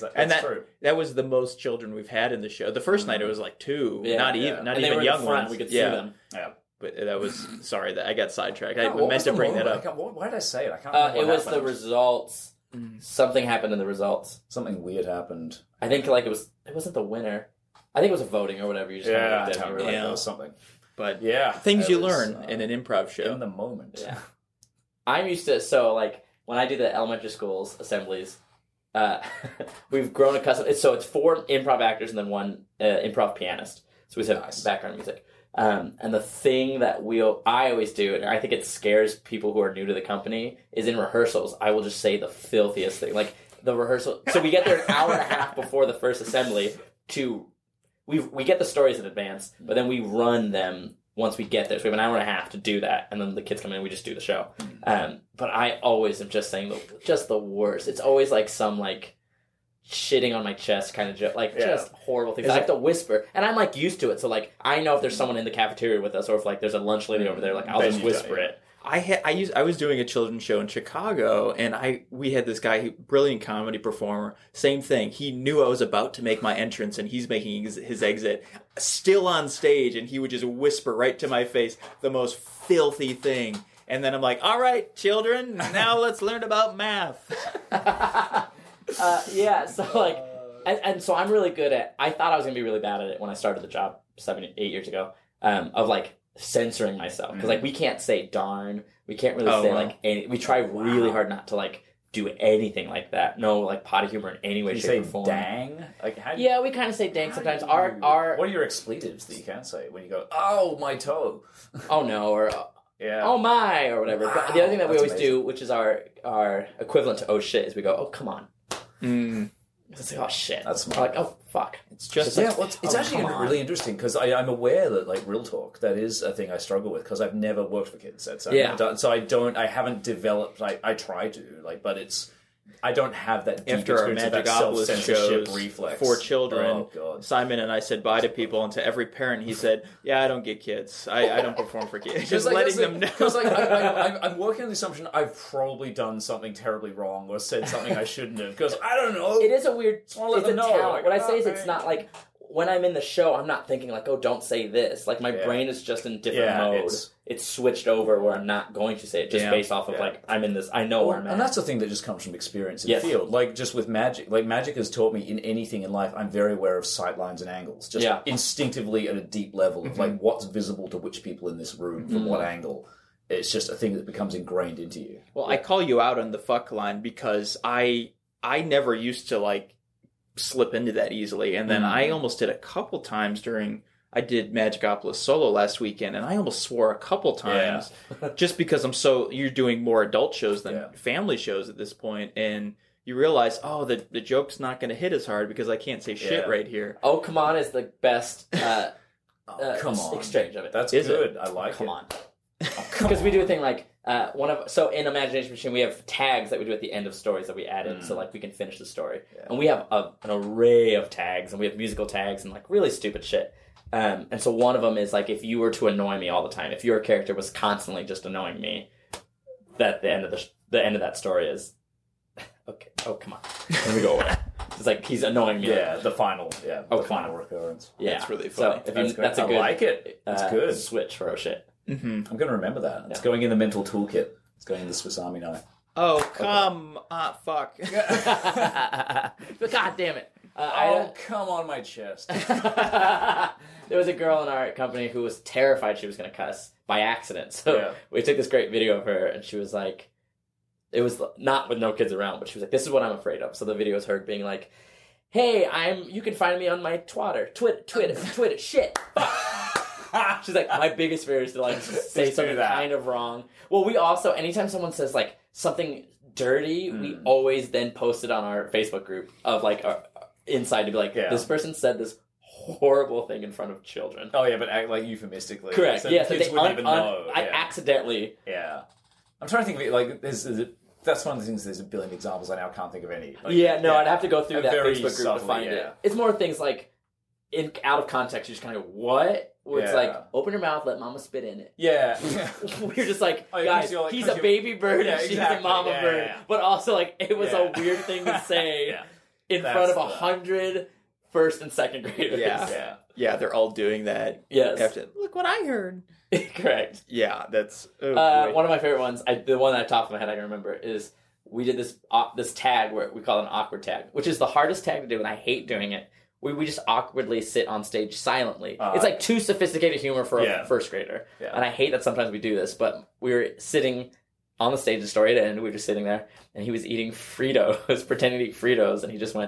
That was the most children we've had in the show. The first night it was like 2, not even young ones. We could see them. Yeah. But that was sorry that I got sidetracked. I meant to bring that up. Why did I say it? I can't remember. It was the results. Something happened in the results. Something weird happened. I think like it wasn't the winner. I think it was a voting or whatever. You just it was something. But things you learn in an improv show in the moment. Yeah, I'm used to like when I do the elementary schools assemblies. We've grown accustomed. So it's 4 improv actors and then 1 improv pianist. So we have background music. And the thing that I always do, and I think it scares people who are new to the company, is in rehearsals, I will just say the filthiest thing. Like, the rehearsal... So we get there an hour and a half before the first assembly to... We get the stories in advance, but then we run them once we get there. So we have an hour and a half to do that, and then the kids come in and we just do the show. But I always am just saying just the worst. It's always like some, like... shitting on my chest kind of joke, just horrible things. I have to whisper, and I'm like used to it, so like I know if there's someone in the cafeteria with us or if like there's a lunch lady over there, like I'll just whisper it. I was doing a children's show in Chicago, and we had this guy, brilliant comedy performer, same thing. He knew I was about to make my entrance and he's making his exit, still on stage, and he would just whisper right to my face the most filthy thing. And then I'm like, all right, children, now let's learn about math. So like, and so I'm really good at, I thought I was going to be really bad at it when I started the job 7-8 years ago, of like censoring myself. Because like, we can't say darn, we can't really say like, we try really hard not to like do anything like that. No like potty humor in any way, shape, or form. Dang? Like, we kind of say dang sometimes. Our what are your expletives that you can't say when you go, oh, my toe? Oh no, or... oh my, or whatever. Wow, but the other thing that we always do, which is our equivalent to oh shit, is we go, oh come on. It's like, oh shit. That's smart. Like, oh fuck. It's just it's actually really interesting because I'm aware that like real talk, that is a thing I struggle with because I've never worked for kids. I haven't developed. I try to but I don't have that deep after our Magicopolis shows reflex for children. Simon and I said bye to people, and to every parent he said, "Yeah, I don't get kids. I don't perform for kids." Just letting them know. Because I'm working on the assumption I've probably done something terribly wrong or said something I shouldn't have. Because I don't know. It is a weird. It's a talent. What I say is it's not like. When I'm in the show, I'm not thinking like, oh, don't say this. Like, my brain is just in different mode. It's switched over where I'm not going to say it, just based off of, like, I'm in this, I know where I'm at. And that's the thing that just comes from experience in the field. Like, just with magic. Like, magic has taught me in anything in life, I'm very aware of sight lines and angles. Just instinctively at a deep level of, like, what's visible to which people in this room, from what angle. It's just a thing that becomes ingrained into you. Well, I call you out on the fuck line because I never used to, like, slip into that easily, and then I almost did a couple times during I did Magicopolis solo last weekend, and I almost swore a couple times just because you're doing more adult shows than family shows at this point, and you realize, the joke's not going to hit as hard because I can't say shit right here. Oh, come on is the best come on. Exchange of it. That's good. I like come on. Because we do a thing like, in Imagination Machine, we have tags that we do at the end of stories that we add in, so like we can finish the story. Yeah. And we have an array of tags, and we have musical tags and like really stupid shit. And so one of them is like, if you were to annoy me all the time, if your character was constantly just annoying me, that the end of that story is, okay, oh come on, let me go away. It's like he's annoying me. Yeah, the final recurrence. Yeah, it's really funny. So that's a good. I like it. It's good switch for shit. Mm-hmm. I'm going to remember that. It's going in the mental toolkit. It's going in the Swiss Army knife. Oh, come on. Fuck. God damn it. Come on my chest. There was a girl in our company who was terrified she was going to cuss by accident. So we took this great video of her, and she was like, it was not with no kids around, but she was like, this is what I'm afraid of. So the video is her being like, hey, you can find me on my Twitter, shit, fuck. She's like, my biggest fear is to like say something kind of wrong. Well, we also, anytime someone says like something dirty, we always then post it on our Facebook group of like our inside to be like, this person said this horrible thing in front of children. Oh yeah, but like euphemistically. Correct. So yeah, kids so wouldn't even know. I accidentally. Yeah. I'm trying to think of it like that's one of the things. There's a billion examples. I now can't think of any. Like, I'd have to go through that very Facebook group to find it. Yeah. It's more things like out of context. You just kind of go, what? Where it's like, open your mouth, let mama spit in it. Yeah. We're just like, guys, he's a baby bird and she's a mama bird. Yeah. But also, like, it was a weird thing to say in front of 100 first and second graders. Yeah, they're all doing that. Yes. Look what I heard. Correct. Yeah, that's... one of my favorite ones, the one that top of my head I can remember, is we did this tag where we call it an awkward tag, which is the hardest tag to do, and I hate doing it. We just awkwardly sit on stage silently. It's like too sophisticated humor for a first grader. Yeah. And I hate that sometimes we do this, but we were sitting on the stage, the story to end, we were just sitting there, and he was eating Fritos, pretending to eat Fritos, and he just went,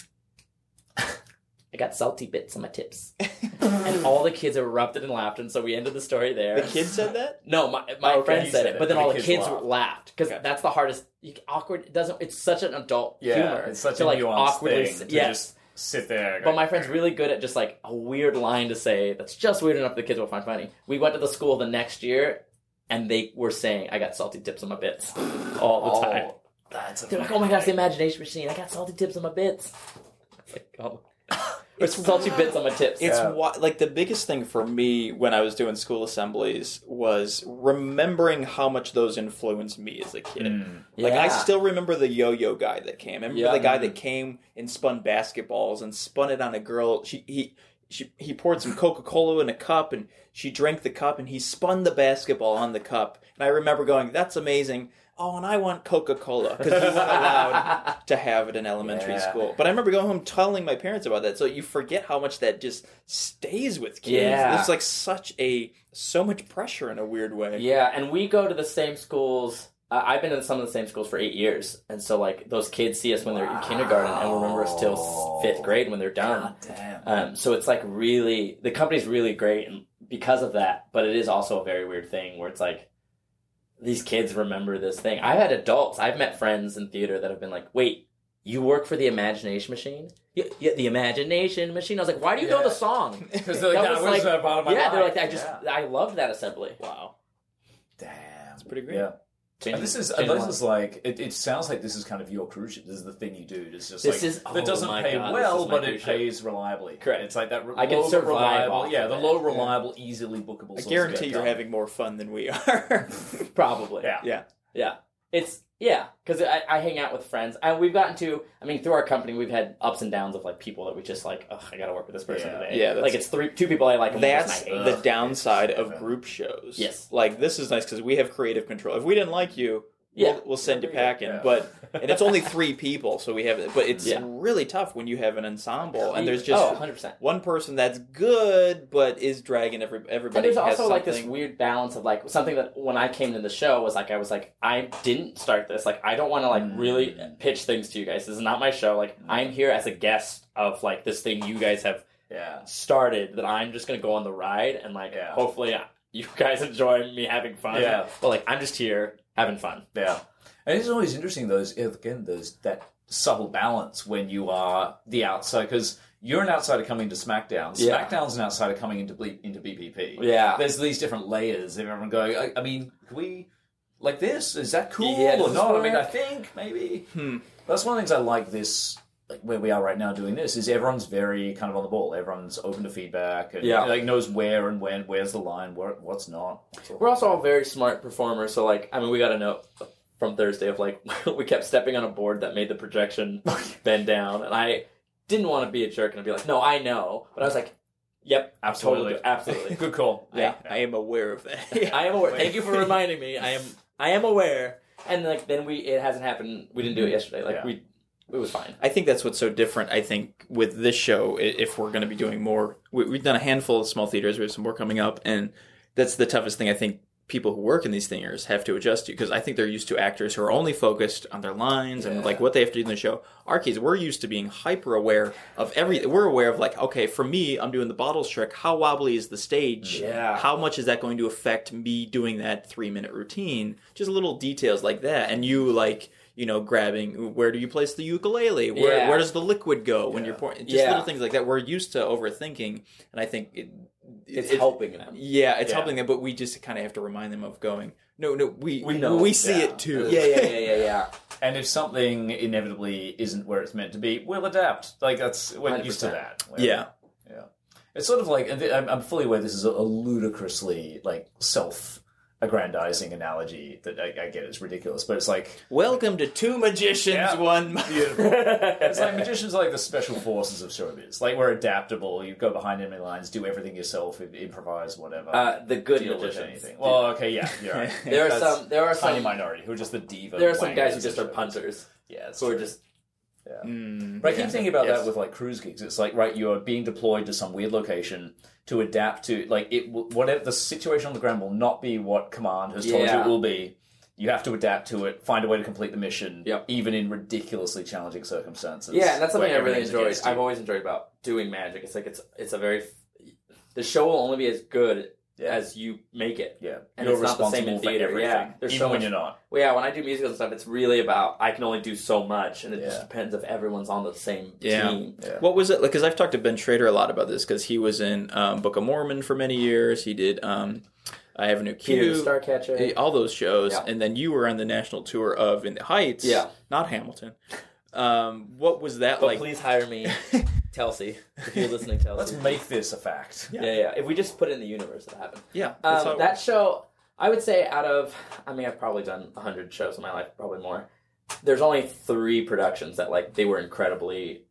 I got salty bits on my tips. And all the kids erupted and laughed, and so we ended the story there. The kid said that? No, my friend said it, but then all the kids laughed. Because that's the hardest. Awkward, it's such an adult humor. It's such a nuanced thing to just sit there. But my friend's really good at just like a weird line to say that's just weird enough the kids will find funny. We went to the school the next year, and they were saying, I got salty tips on my bits all the time. They're like, oh my gosh, the Imagination Machine, I got salty tips on my bits. It's like, oh. It's salty bits on my tips. It's like the biggest thing for me when I was doing school assemblies was remembering how much those influenced me as a kid. Like I still remember the yo-yo guy that came. I remember the guy that came and spun basketballs and spun it on a girl. He poured some Coca-Cola in a cup and she drank the cup and he spun the basketball on the cup. And I remember going, that's amazing. Oh, and I want Coca-Cola, because we weren't allowed to have it in elementary school. But I remember going home telling my parents about that, so you forget how much that just stays with kids. Yeah. There's like so much pressure in a weird way. Yeah, and we go to the same schools. I've been in some of the same schools for 8 years, and so like those kids see us when they're in kindergarten and will remember us till 5th grade when they're done. God damn. So it's like really, the company's really great because of that, but it is also a very weird thing where it's like, these kids remember this thing. I've met friends in theater that have been like, wait, you work for the Imagination Machine? Yeah, the Imagination Machine. I was like, why do you know the song? Because that was part of my life. They're like, I loved that assembly. Wow. Damn. That's pretty great. Yeah. And this is like, it sounds like this is kind of your cruise ship. This is the thing you do. It's just that doesn't pay well, but it pays reliably. Surrect. It's like that I can survive reliable, the low reliable, easily bookable. I guarantee you're having more fun than we are. Probably. Yeah. It's, because I hang out with friends. And we've gotten to, through our company, we've had ups and downs of like people that we just like, I gotta work with this person today. Yeah, like it's two people I like. And that's I hate. The downside of group shows. Yes. Like this is nice because we have creative control. If we didn't like you, we'll send you packing. Yeah. And it's only 3 people, so we have. But it's really tough when you have an ensemble and there's just 100%. one person that's good but is dragging everybody. And there's also like this weird balance of like something that when I came to the show was like I didn't start this. Like I don't want to like really pitch things to you guys. This is not my show. Like I'm here as a guest of like this thing you guys have started that I'm just going to go on the ride and hopefully you guys enjoy me having fun. Yeah. But I'm just here having fun. Yeah. And it's always interesting that subtle balance when you are the outsider, because you're an outsider coming to SmackDown. SmackDown's an outsider coming into BPP. Yeah. There's these different layers. Everyone going, I mean, can we like this? Is that cool or not? I mean, I think maybe. That's one of the things I like this, like where we are right now doing this, is everyone's very kind of on the ball. Everyone's open to feedback and knows where and when, where's the line, what's not. We're also all very smart performers. So we got a note from Thursday of we kept stepping on a board that made the projection bend down, and I didn't want to be a jerk and be like, no, I know, but I was like, yep, absolutely. Good call. Yeah, I am aware of that. I am aware. Thank you for reminding me. I am aware. And then it hasn't happened. We didn't do it yesterday. It was fine. I think that's what's so different, I think, with this show, if we're going to be doing more. We've done a handful of small theaters. We have some more coming up. And that's the toughest thing I think people who work in these theaters have to adjust to, because I think they're used to actors who are only focused on their lines and what they have to do in the show. Our kids, we're used to being hyper aware of everything. We're aware of okay, for me, I'm doing the bottles trick. How wobbly is the stage? Yeah. How much is that going to affect me doing that 3-minute routine? Just little details like that. And you grabbing, where do you place the ukulele? Where does the liquid go when you're pouring? Just little things like that. We're used to overthinking, and I think it's helping them. Yeah, it's helping them, but we just kind of have to remind them of going, no, we know. We see it too. Yeah. And if something inevitably isn't where it's meant to be, we'll adapt. We're used to that. Yeah. It's sort of I'm fully aware this is a ludicrously self-aggrandizing analogy that I get is ridiculous, but it's welcome to Two Magicians, One. Beautiful. It's magicians are the special forces of showbiz. We're adaptable. You go behind enemy lines, do everything yourself, improvise, whatever. The good deal magicians. with anything. Well, okay, yeah, you're right. There are some tiny minority who are just the diva. There are some guys who just are punters. Yeah, who are just. Yeah. But I keep thinking about that with cruise gigs. It's you're being deployed to some weird location to adapt to whatever the situation on the ground will not be what command has told you it will be. You have to adapt to it, find a way to complete the mission, even in ridiculously challenging circumstances. Yeah, and that's something I really enjoyed. I've always enjoyed about doing magic. It's a very the show will only be as good as you make it. Yeah, and you're it's not the same in theater. Yeah, there's even so when you're not. Well, yeah, when I do musicals and stuff, it's really about I can only do so much, and it just depends if everyone's on the same team. Yeah. What was it like? Because I've talked to Ben Schrader a lot about this, because he was in Book of Mormon for many years. He did I Have a New Cue, Starcatcher, all those shows, and then you were on the national tour of In the Heights, not Hamilton. What was that like? Please hire me, Telsey. If you're listening, Telsey. Let's make this a fact. Yeah. If we just put it in the universe, it'll happen. Yeah. That show, I would say I've probably done 100 shows in my life, probably more. There's only 3 productions that they were incredibly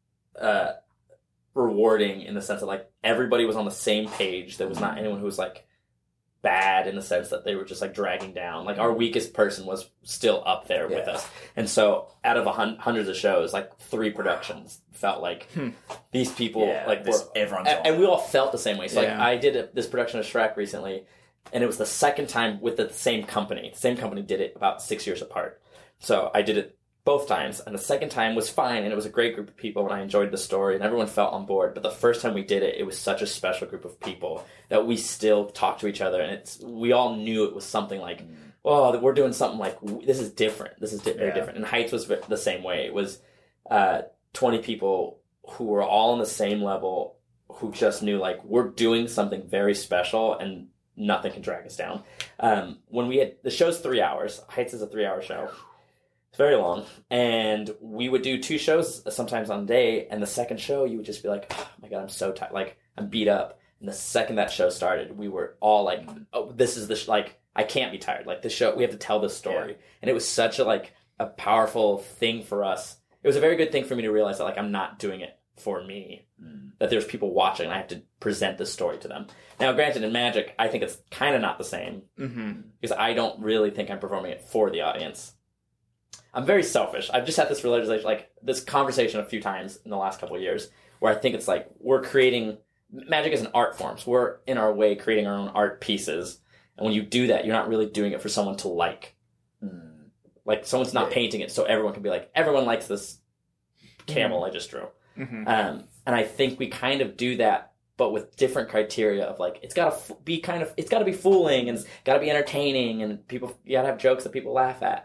rewarding in the sense that everybody was on the same page. There was not anyone who was bad in the sense that they were just dragging down. Our weakest person was still up there with us. And so out of hundreds of shows, 3 productions felt these people everyone's and we all felt the same way. So I did this production of Shrek recently, and it was the second time with the same company. The same company did it about 6 years apart. So I did it both times, and the second time was fine, and it was a great group of people, and I enjoyed the story, and everyone felt on board. But the first time we did it, it was such a special group of people that we still talked to each other, and we all knew it was something oh, we're doing something this is different. This is very different. And Heights was the same way. It was 20 people who were all on the same level, who just knew we're doing something very special, and nothing can drag us down. When we had the show's 3 hours, Heights is a 3-hour show. It's very long, and we would do 2 shows sometimes on a day, and the second show you would just be oh my god, I'm so tired, I'm beat up. And the second that show started, we were all oh, this is the I can't be tired. This show, we have to tell this story. And it was such a powerful thing for us. It was a very good thing for me to realize that I'm not doing it for me, that there's people watching, and I have to present this story to them. Now, granted, in magic, I think it's kind of not the same, because I don't really think I'm performing it for the audience. I'm very selfish. I've just had this realization, this conversation a few times in the last couple of years, where I think it's we're creating magic as an art form. So we're in our way creating our own art pieces, and when you do that, you're not really doing it for someone to like. Someone's not painting it so everyone can be everyone likes this camel I just drew. And I think we kind of do that, but with different criteria of like, it's got to be it's got to be fooling and it's got to be entertaining and you got to have jokes that people laugh at.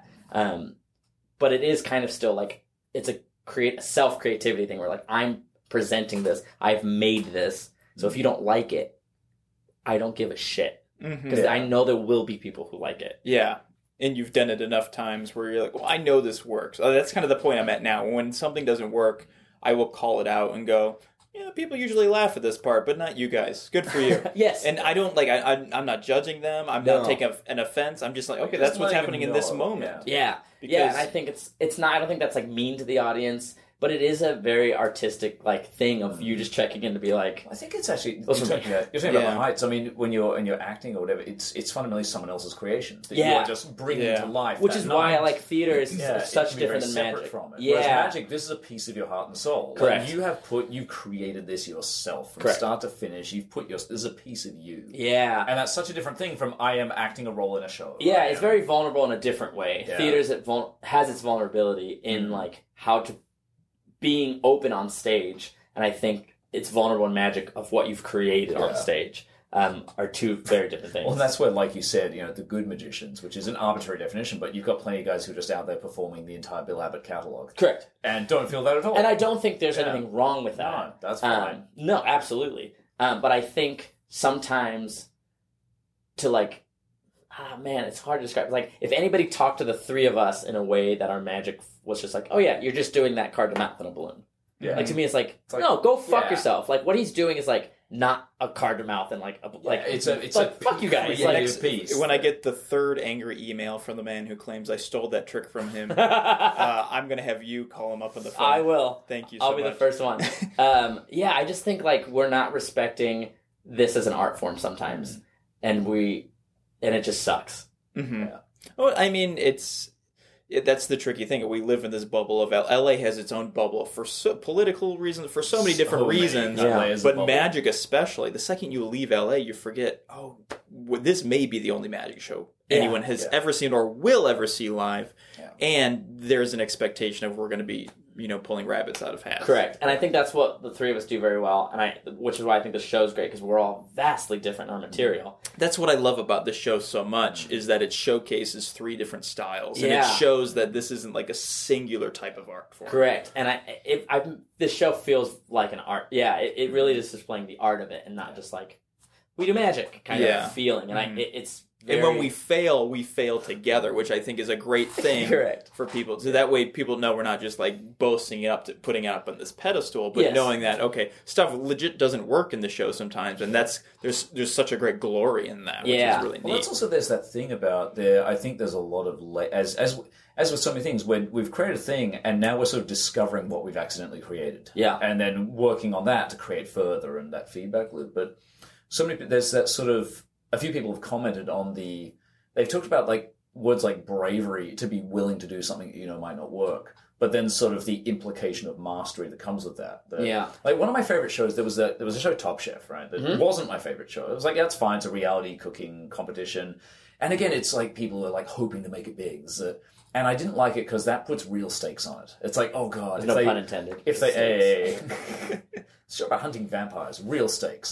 But it is kind of still like, it's a self-creativity thing where like, I'm presenting this, I've made this. So if you don't like it, I don't give a shit. Because I know there will be people who like it. Yeah. And you've done it enough times where you're like, well, I know this works. That's kind of the point I'm at now. When something doesn't work, I will call it out and go, yeah, people usually laugh at this part, but not you guys. Good for you. Yes. And I don't, like, I'm not judging them. I'm not taking an offense. I'm just like, okay, that's what's happening in this moment. Yeah. Yeah, and I think it's not, I don't think that's, like, mean to the audience. But it is a very artistic like thing of you just checking in to be like. I think it's actually you're talking about the heights. I mean, when you're acting or whatever, it's fundamentally someone else's creation that you're just bringing to life. Which is why I like theater is such different than magic. From it. Whereas magic, this is a piece of your heart and soul. Correct. Like you've created this yourself from start to finish. You've put this is a piece of you. Yeah. And that's such a different thing from I am acting a role in a show. Yeah, it's very vulnerable in a different way. Yeah. Theater has its vulnerability in like how to. Being open on stage, and I think it's vulnerable in magic of what you've created on stage are two very different things. Well, and that's where, like you said, the good magicians, which is an arbitrary definition, but you've got plenty of guys who are just out there performing the entire Bill Abbott catalog. Correct. And don't feel that at all. And I don't think there's anything wrong with that. No, that's fine. No, absolutely. But I think sometimes to like, it's hard to describe. Like, if anybody talked to the three of us in a way that our magic was just like, oh yeah, you're just doing that card to mouth in a balloon. Yeah. Like, to me, it's like no, go fuck yourself. Like, what he's doing is like not a card to mouth and like it's a fuck you guys. Like, piece. When I get the third angry email from the man who claims I stole that trick from him, I'm gonna have you call him up on the phone. I will. Thank you. I'll be the first one. I just think like we're not respecting this as an art form sometimes, and it just sucks. Mm-hmm. Yeah. Well, I mean, that's the tricky thing. We live in this bubble of LA has its own bubble for political reasons, for so many different reasons. But magic especially. The second you leave LA, you forget, this may be the only magic show anyone has ever seen or will ever see live. Yeah. And there's an expectation of we're going to be, pulling rabbits out of hats. Correct. And I think that's what the three of us do very well, which is why I think the show's great, because we're all vastly different in our material. That's what I love about this show so much, is that it showcases three different styles. And it shows that this isn't like a singular type of art form. Correct. And this show feels like an art. Yeah, it really is displaying the art of it and not just like, we do magic kind of feeling. And it's... And when we fail together, which I think is a great thing for people. So that way people know we're not just like boasting it up, putting it up on this pedestal, but knowing that, stuff legit doesn't work in the show sometimes. And there's such a great glory in that, which is really neat. Well, that's also, there's that thing about I think there's a lot of, as with so many things, when we've created a thing and now we're sort of discovering what we've accidentally created. Yeah. And then working on that to create further and that feedback loop. But there's that sort of, a few people have commented on they've talked about like words like bravery, to be willing to do something that might not work, but then sort of the implication of mastery that comes with that. Like one of my favorite shows, there was a show, Top Chef, right? That wasn't my favorite show. It was like, that's fine, it's a reality cooking competition. And again, it's like people are like hoping to make it big. And I didn't like it because that puts real stakes on it. It's like, oh god. No pun intended. If they... It's about hunting vampires. Real stakes.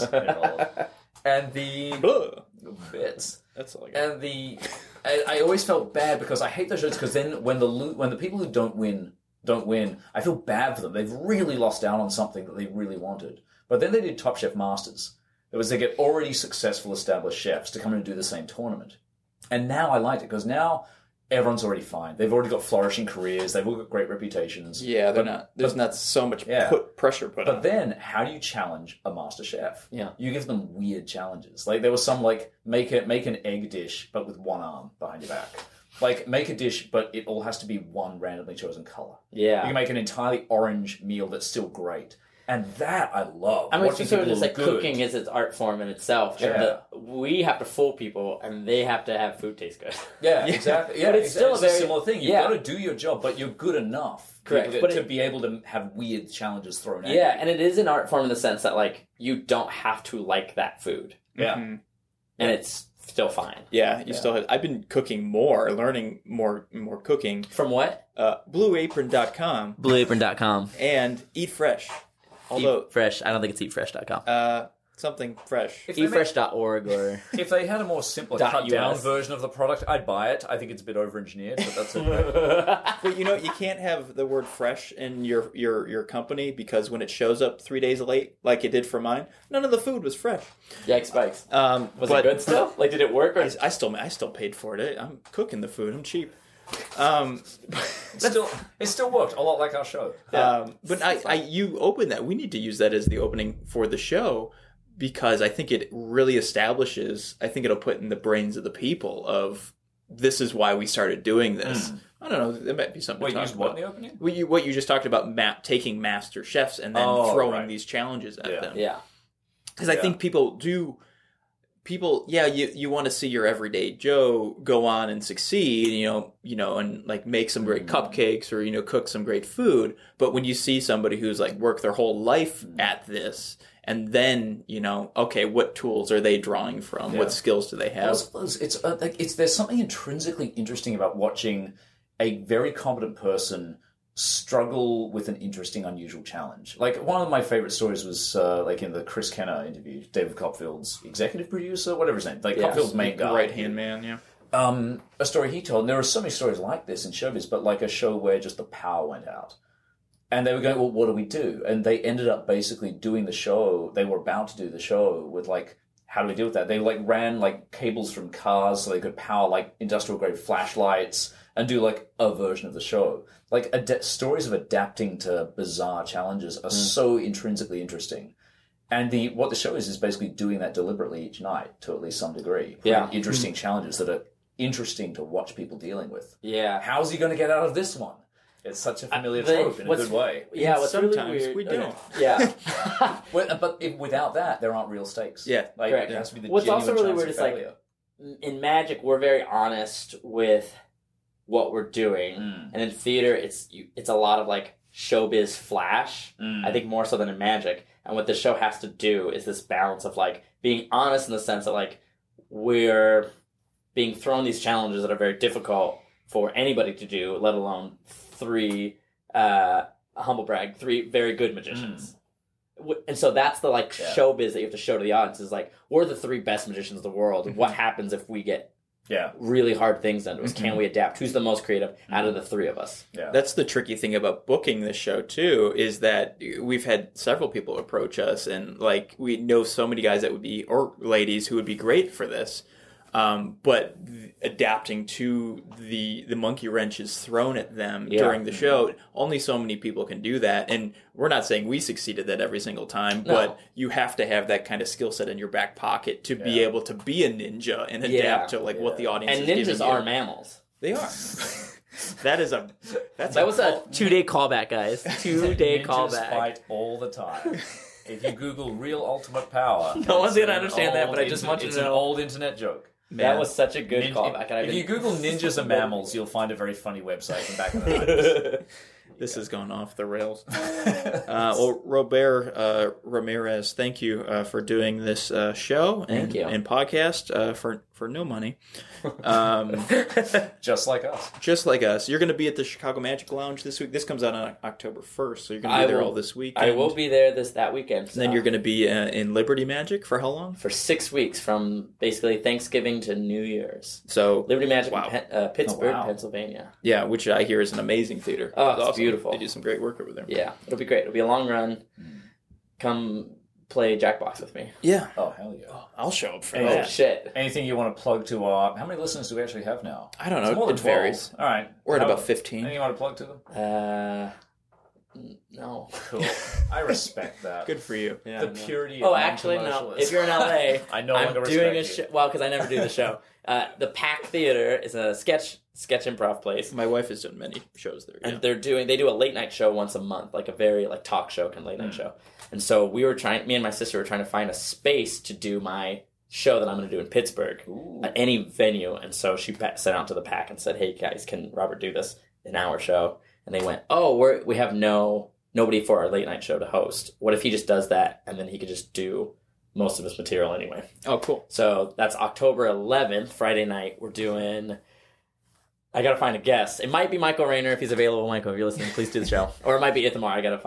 And the bits. That's all I got. And I always felt bad because I hate those shows, because then when the people who don't win, I feel bad for them. They've really lost out on something that they really wanted. But then they did Top Chef Masters. They get already successful established chefs to come in and do the same tournament. And now I liked it because now everyone's already fine. They've already got flourishing careers. They've all got great reputations. Yeah, there's not so much pressure put on. But then, how do you challenge a master chef? Yeah. You give them weird challenges. Like, there was some, like, make an egg dish, but with one arm behind your back. Like, make a dish, but it all has to be one randomly chosen color. Yeah. You can make an entirely orange meal that's still great. And that I love. I mean, it's sort of just like cooking is its art form in itself. Yeah. We have to fool people, and they have to have food taste good. Yeah, exactly. Yeah, but it's still a very similar thing. You've got to do your job, but you're good enough. Correct. To be able to have weird challenges thrown at you. Yeah, and it is an art form in the sense that, like, you don't have to like that food. Yeah. Mm-hmm. And it's still fine. Yeah, still have... I've been cooking more, learning more cooking. From what? BlueApron.com. BlueApron.com. And Eat Fresh. Although Eat Fresh, I don't think it's eatfresh.com. Something fresh. Eatfresh.org or... If they had a more simple, cut-down version of the product, I'd buy it. I think it's a bit over-engineered, but that's okay. But you can't have the word fresh in your company because when it shows up 3 days late, like it did for mine, none of the food was fresh. Yikes spikes. Was it good still? Like, did it work? Or... I still paid for it. I'm cooking the food. I'm cheap. It still worked a lot like our show. But you open that. We need to use that as the opening for the show. Because I think it really establishes, I think it'll put in the brains of the people of, this is why we started doing this. I don't know, there might be something to talk about. What in the opening? What you just talked about, taking master chefs and then throwing these challenges at them. Yeah. Because I think people, you want to see your everyday Joe go on and succeed, and like make some great cupcakes or, cook some great food. But when you see somebody who's like worked their whole life at this, and then, okay, what tools are they drawing from? Yeah. What skills do they have? There's something intrinsically interesting about watching a very competent person struggle with an interesting, unusual challenge. Like, one of my favorite stories was, in the Chris Kenner interview, David Copfield's executive producer, whatever his name, Copfield's main guy. Right-hand man, yeah. A story he told, and there are so many stories like this in showbiz, but like a show where just the power went out. And they were going, well, what do we do? And they ended up basically doing the show. They were about to do the show with, how do we deal with that? They, ran, cables from cars so they could power, industrial-grade flashlights and do, a version of the show. Stories of adapting to bizarre challenges are so intrinsically interesting. And what the show is basically doing that deliberately each night to at least some degree. Yeah. Interesting challenges that are interesting to watch people dealing with. Yeah. How's he going to get out of this one? It's such a familiar trope in a good way. Yeah, what's sometimes really weird, we don't. Yeah. But without that, there aren't real stakes. Yeah. Correct. It has to be the what's genuine also really chance weird of is failure. In Magic, we're very honest with what we're doing. And in theater, it's a lot of showbiz flash. I think more so than in Magic. And what the show has to do is this balance of being honest in the sense that we're being thrown these challenges that are very difficult for anybody to do, let alone three very good magicians. And so that's the showbiz that you have to show to the audience is we're the three best magicians of the world. What happens if we get really hard things done to us? Can we adapt? Who's the most creative out of the three of us? Yeah. That's the tricky thing about booking this show too, is that we've had several people approach us and we know so many guys that would be, or ladies who would be great for this. But adapting to the monkey wrenches thrown at them during the show, only so many people can do that. And we're not saying we succeeded that every single time, but you have to have that kind of skill set in your back pocket to be able to be a ninja and adapt to what the audience is giving you. And ninjas are mammals. They are. That was a 2-day callback, guys. 2-day callback. Fight all the time. If you Google real ultimate power, no one's going to understand that, but I just want you to know. It's an old internet joke. Man. That was such a good callback. If you Google ninjas are mammals, you'll find a very funny website from back in the 90s. This has gone off the rails. Well, Robert Ramirez, thank you for doing this show and podcast for no money. Just like us. Just like us. You're going to be at the Chicago Magic Lounge this week. This comes out on October 1st, so you're going to be there all this weekend. I will be there that weekend. And then you're going to be in Liberty Magic for how long? For 6 weeks, from basically Thanksgiving to New Year's. So Liberty Magic in Pittsburgh, Pennsylvania. Yeah, which I hear is an amazing theater. Oh, it's awesome. Beautiful. They do some great work over there. Yeah, it'll be great. It'll be a long run. Come play Jackbox with me. Yeah. Oh, hell yeah. I'll show up for that. Oh, shit. Anything you want to plug to our... How many listeners do we actually have now? I don't know. It's more than 12. Varies. All right. We're at about 15. Anything you want to plug to them? No. Cool. I respect that. Good for you. Yeah, the purity of actually, no. If you're in LA, I know I'm doing a show. Well, because I never do the show. The Pack Theater is a sketch improv place. My wife has done many shows there. And they do a late night show once a month, like a very talk show kind of late night show. And so me and my sister were trying to find a space to do my show that I'm going to do in Pittsburgh at any venue. And so she sent out to the Pack and said, "Hey guys, can Robert do this in our show?" And they went, "Oh, we have nobody for our late night show to host. What if he just does that and then he could just do most of his material anyway?" Oh, cool. So that's October 11th, Friday night. We're doing... I gotta find a guest. It might be Michael Rayner if he's available. Michael, if you're listening, please do the show. Or it might be Ithamar. I gotta find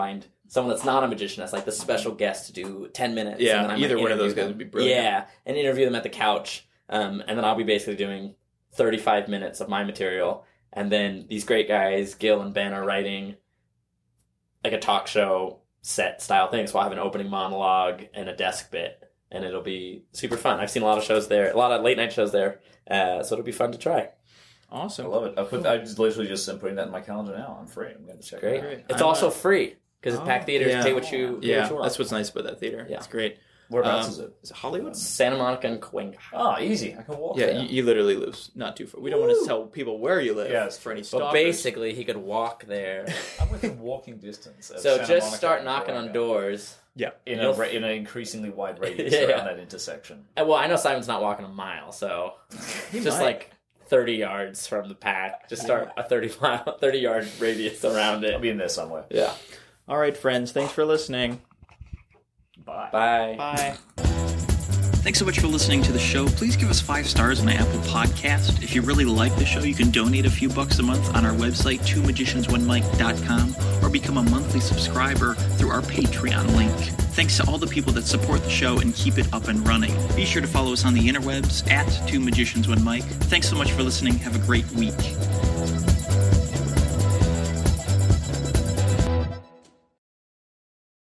someone that's not a magician as like the special guest to do 10 minutes. Yeah, and then either one of those guys would be brilliant. Yeah, and interview them at the couch. And then I'll be basically doing 35 minutes of my material. And then these great guys, Gil and Ben, are writing like a talk show set style thing. So I'll have an opening monologue and a desk bit. And it'll be super fun. I've seen a lot of shows there, a lot of late night shows there. So it'll be fun to try. Awesome. I love it. I just literally just am putting that in my calendar now. I'm free. I'm going to check it out. It's also free because Pack Theaters pay what you want. That's what's nice about that theater. Yeah. It's great. Whereabouts is it? Is it Hollywood? Santa Monica and Cahuenga. Oh, easy. I can walk there. Yeah, you literally live not too far. We don't want to tell people where you live for any stalkers. But basically, he could walk there. I'm within walking distance. So Santa just Monica start knocking on doors. Yeah. In an increasingly wide radius around that intersection. Well, I know Simon's not walking a mile, so just like 30 yards from the Pack. Just start a 30-yard radius around it. I'll be in there somewhere. Yeah. All right, friends. Thanks for listening. Bye. Bye. Bye. Thanks so much for listening to the show. Please give us 5 stars on Apple Podcast. If you really like the show, you can donate a few bucks a month on our website, twomagiciansonemike.com, or become a monthly subscriber through our Patreon link. Thanks to all the people that support the show and keep it up and running. Be sure to follow us on the interwebs at 2magiciansonemike. Thanks so much for listening. Have a great week.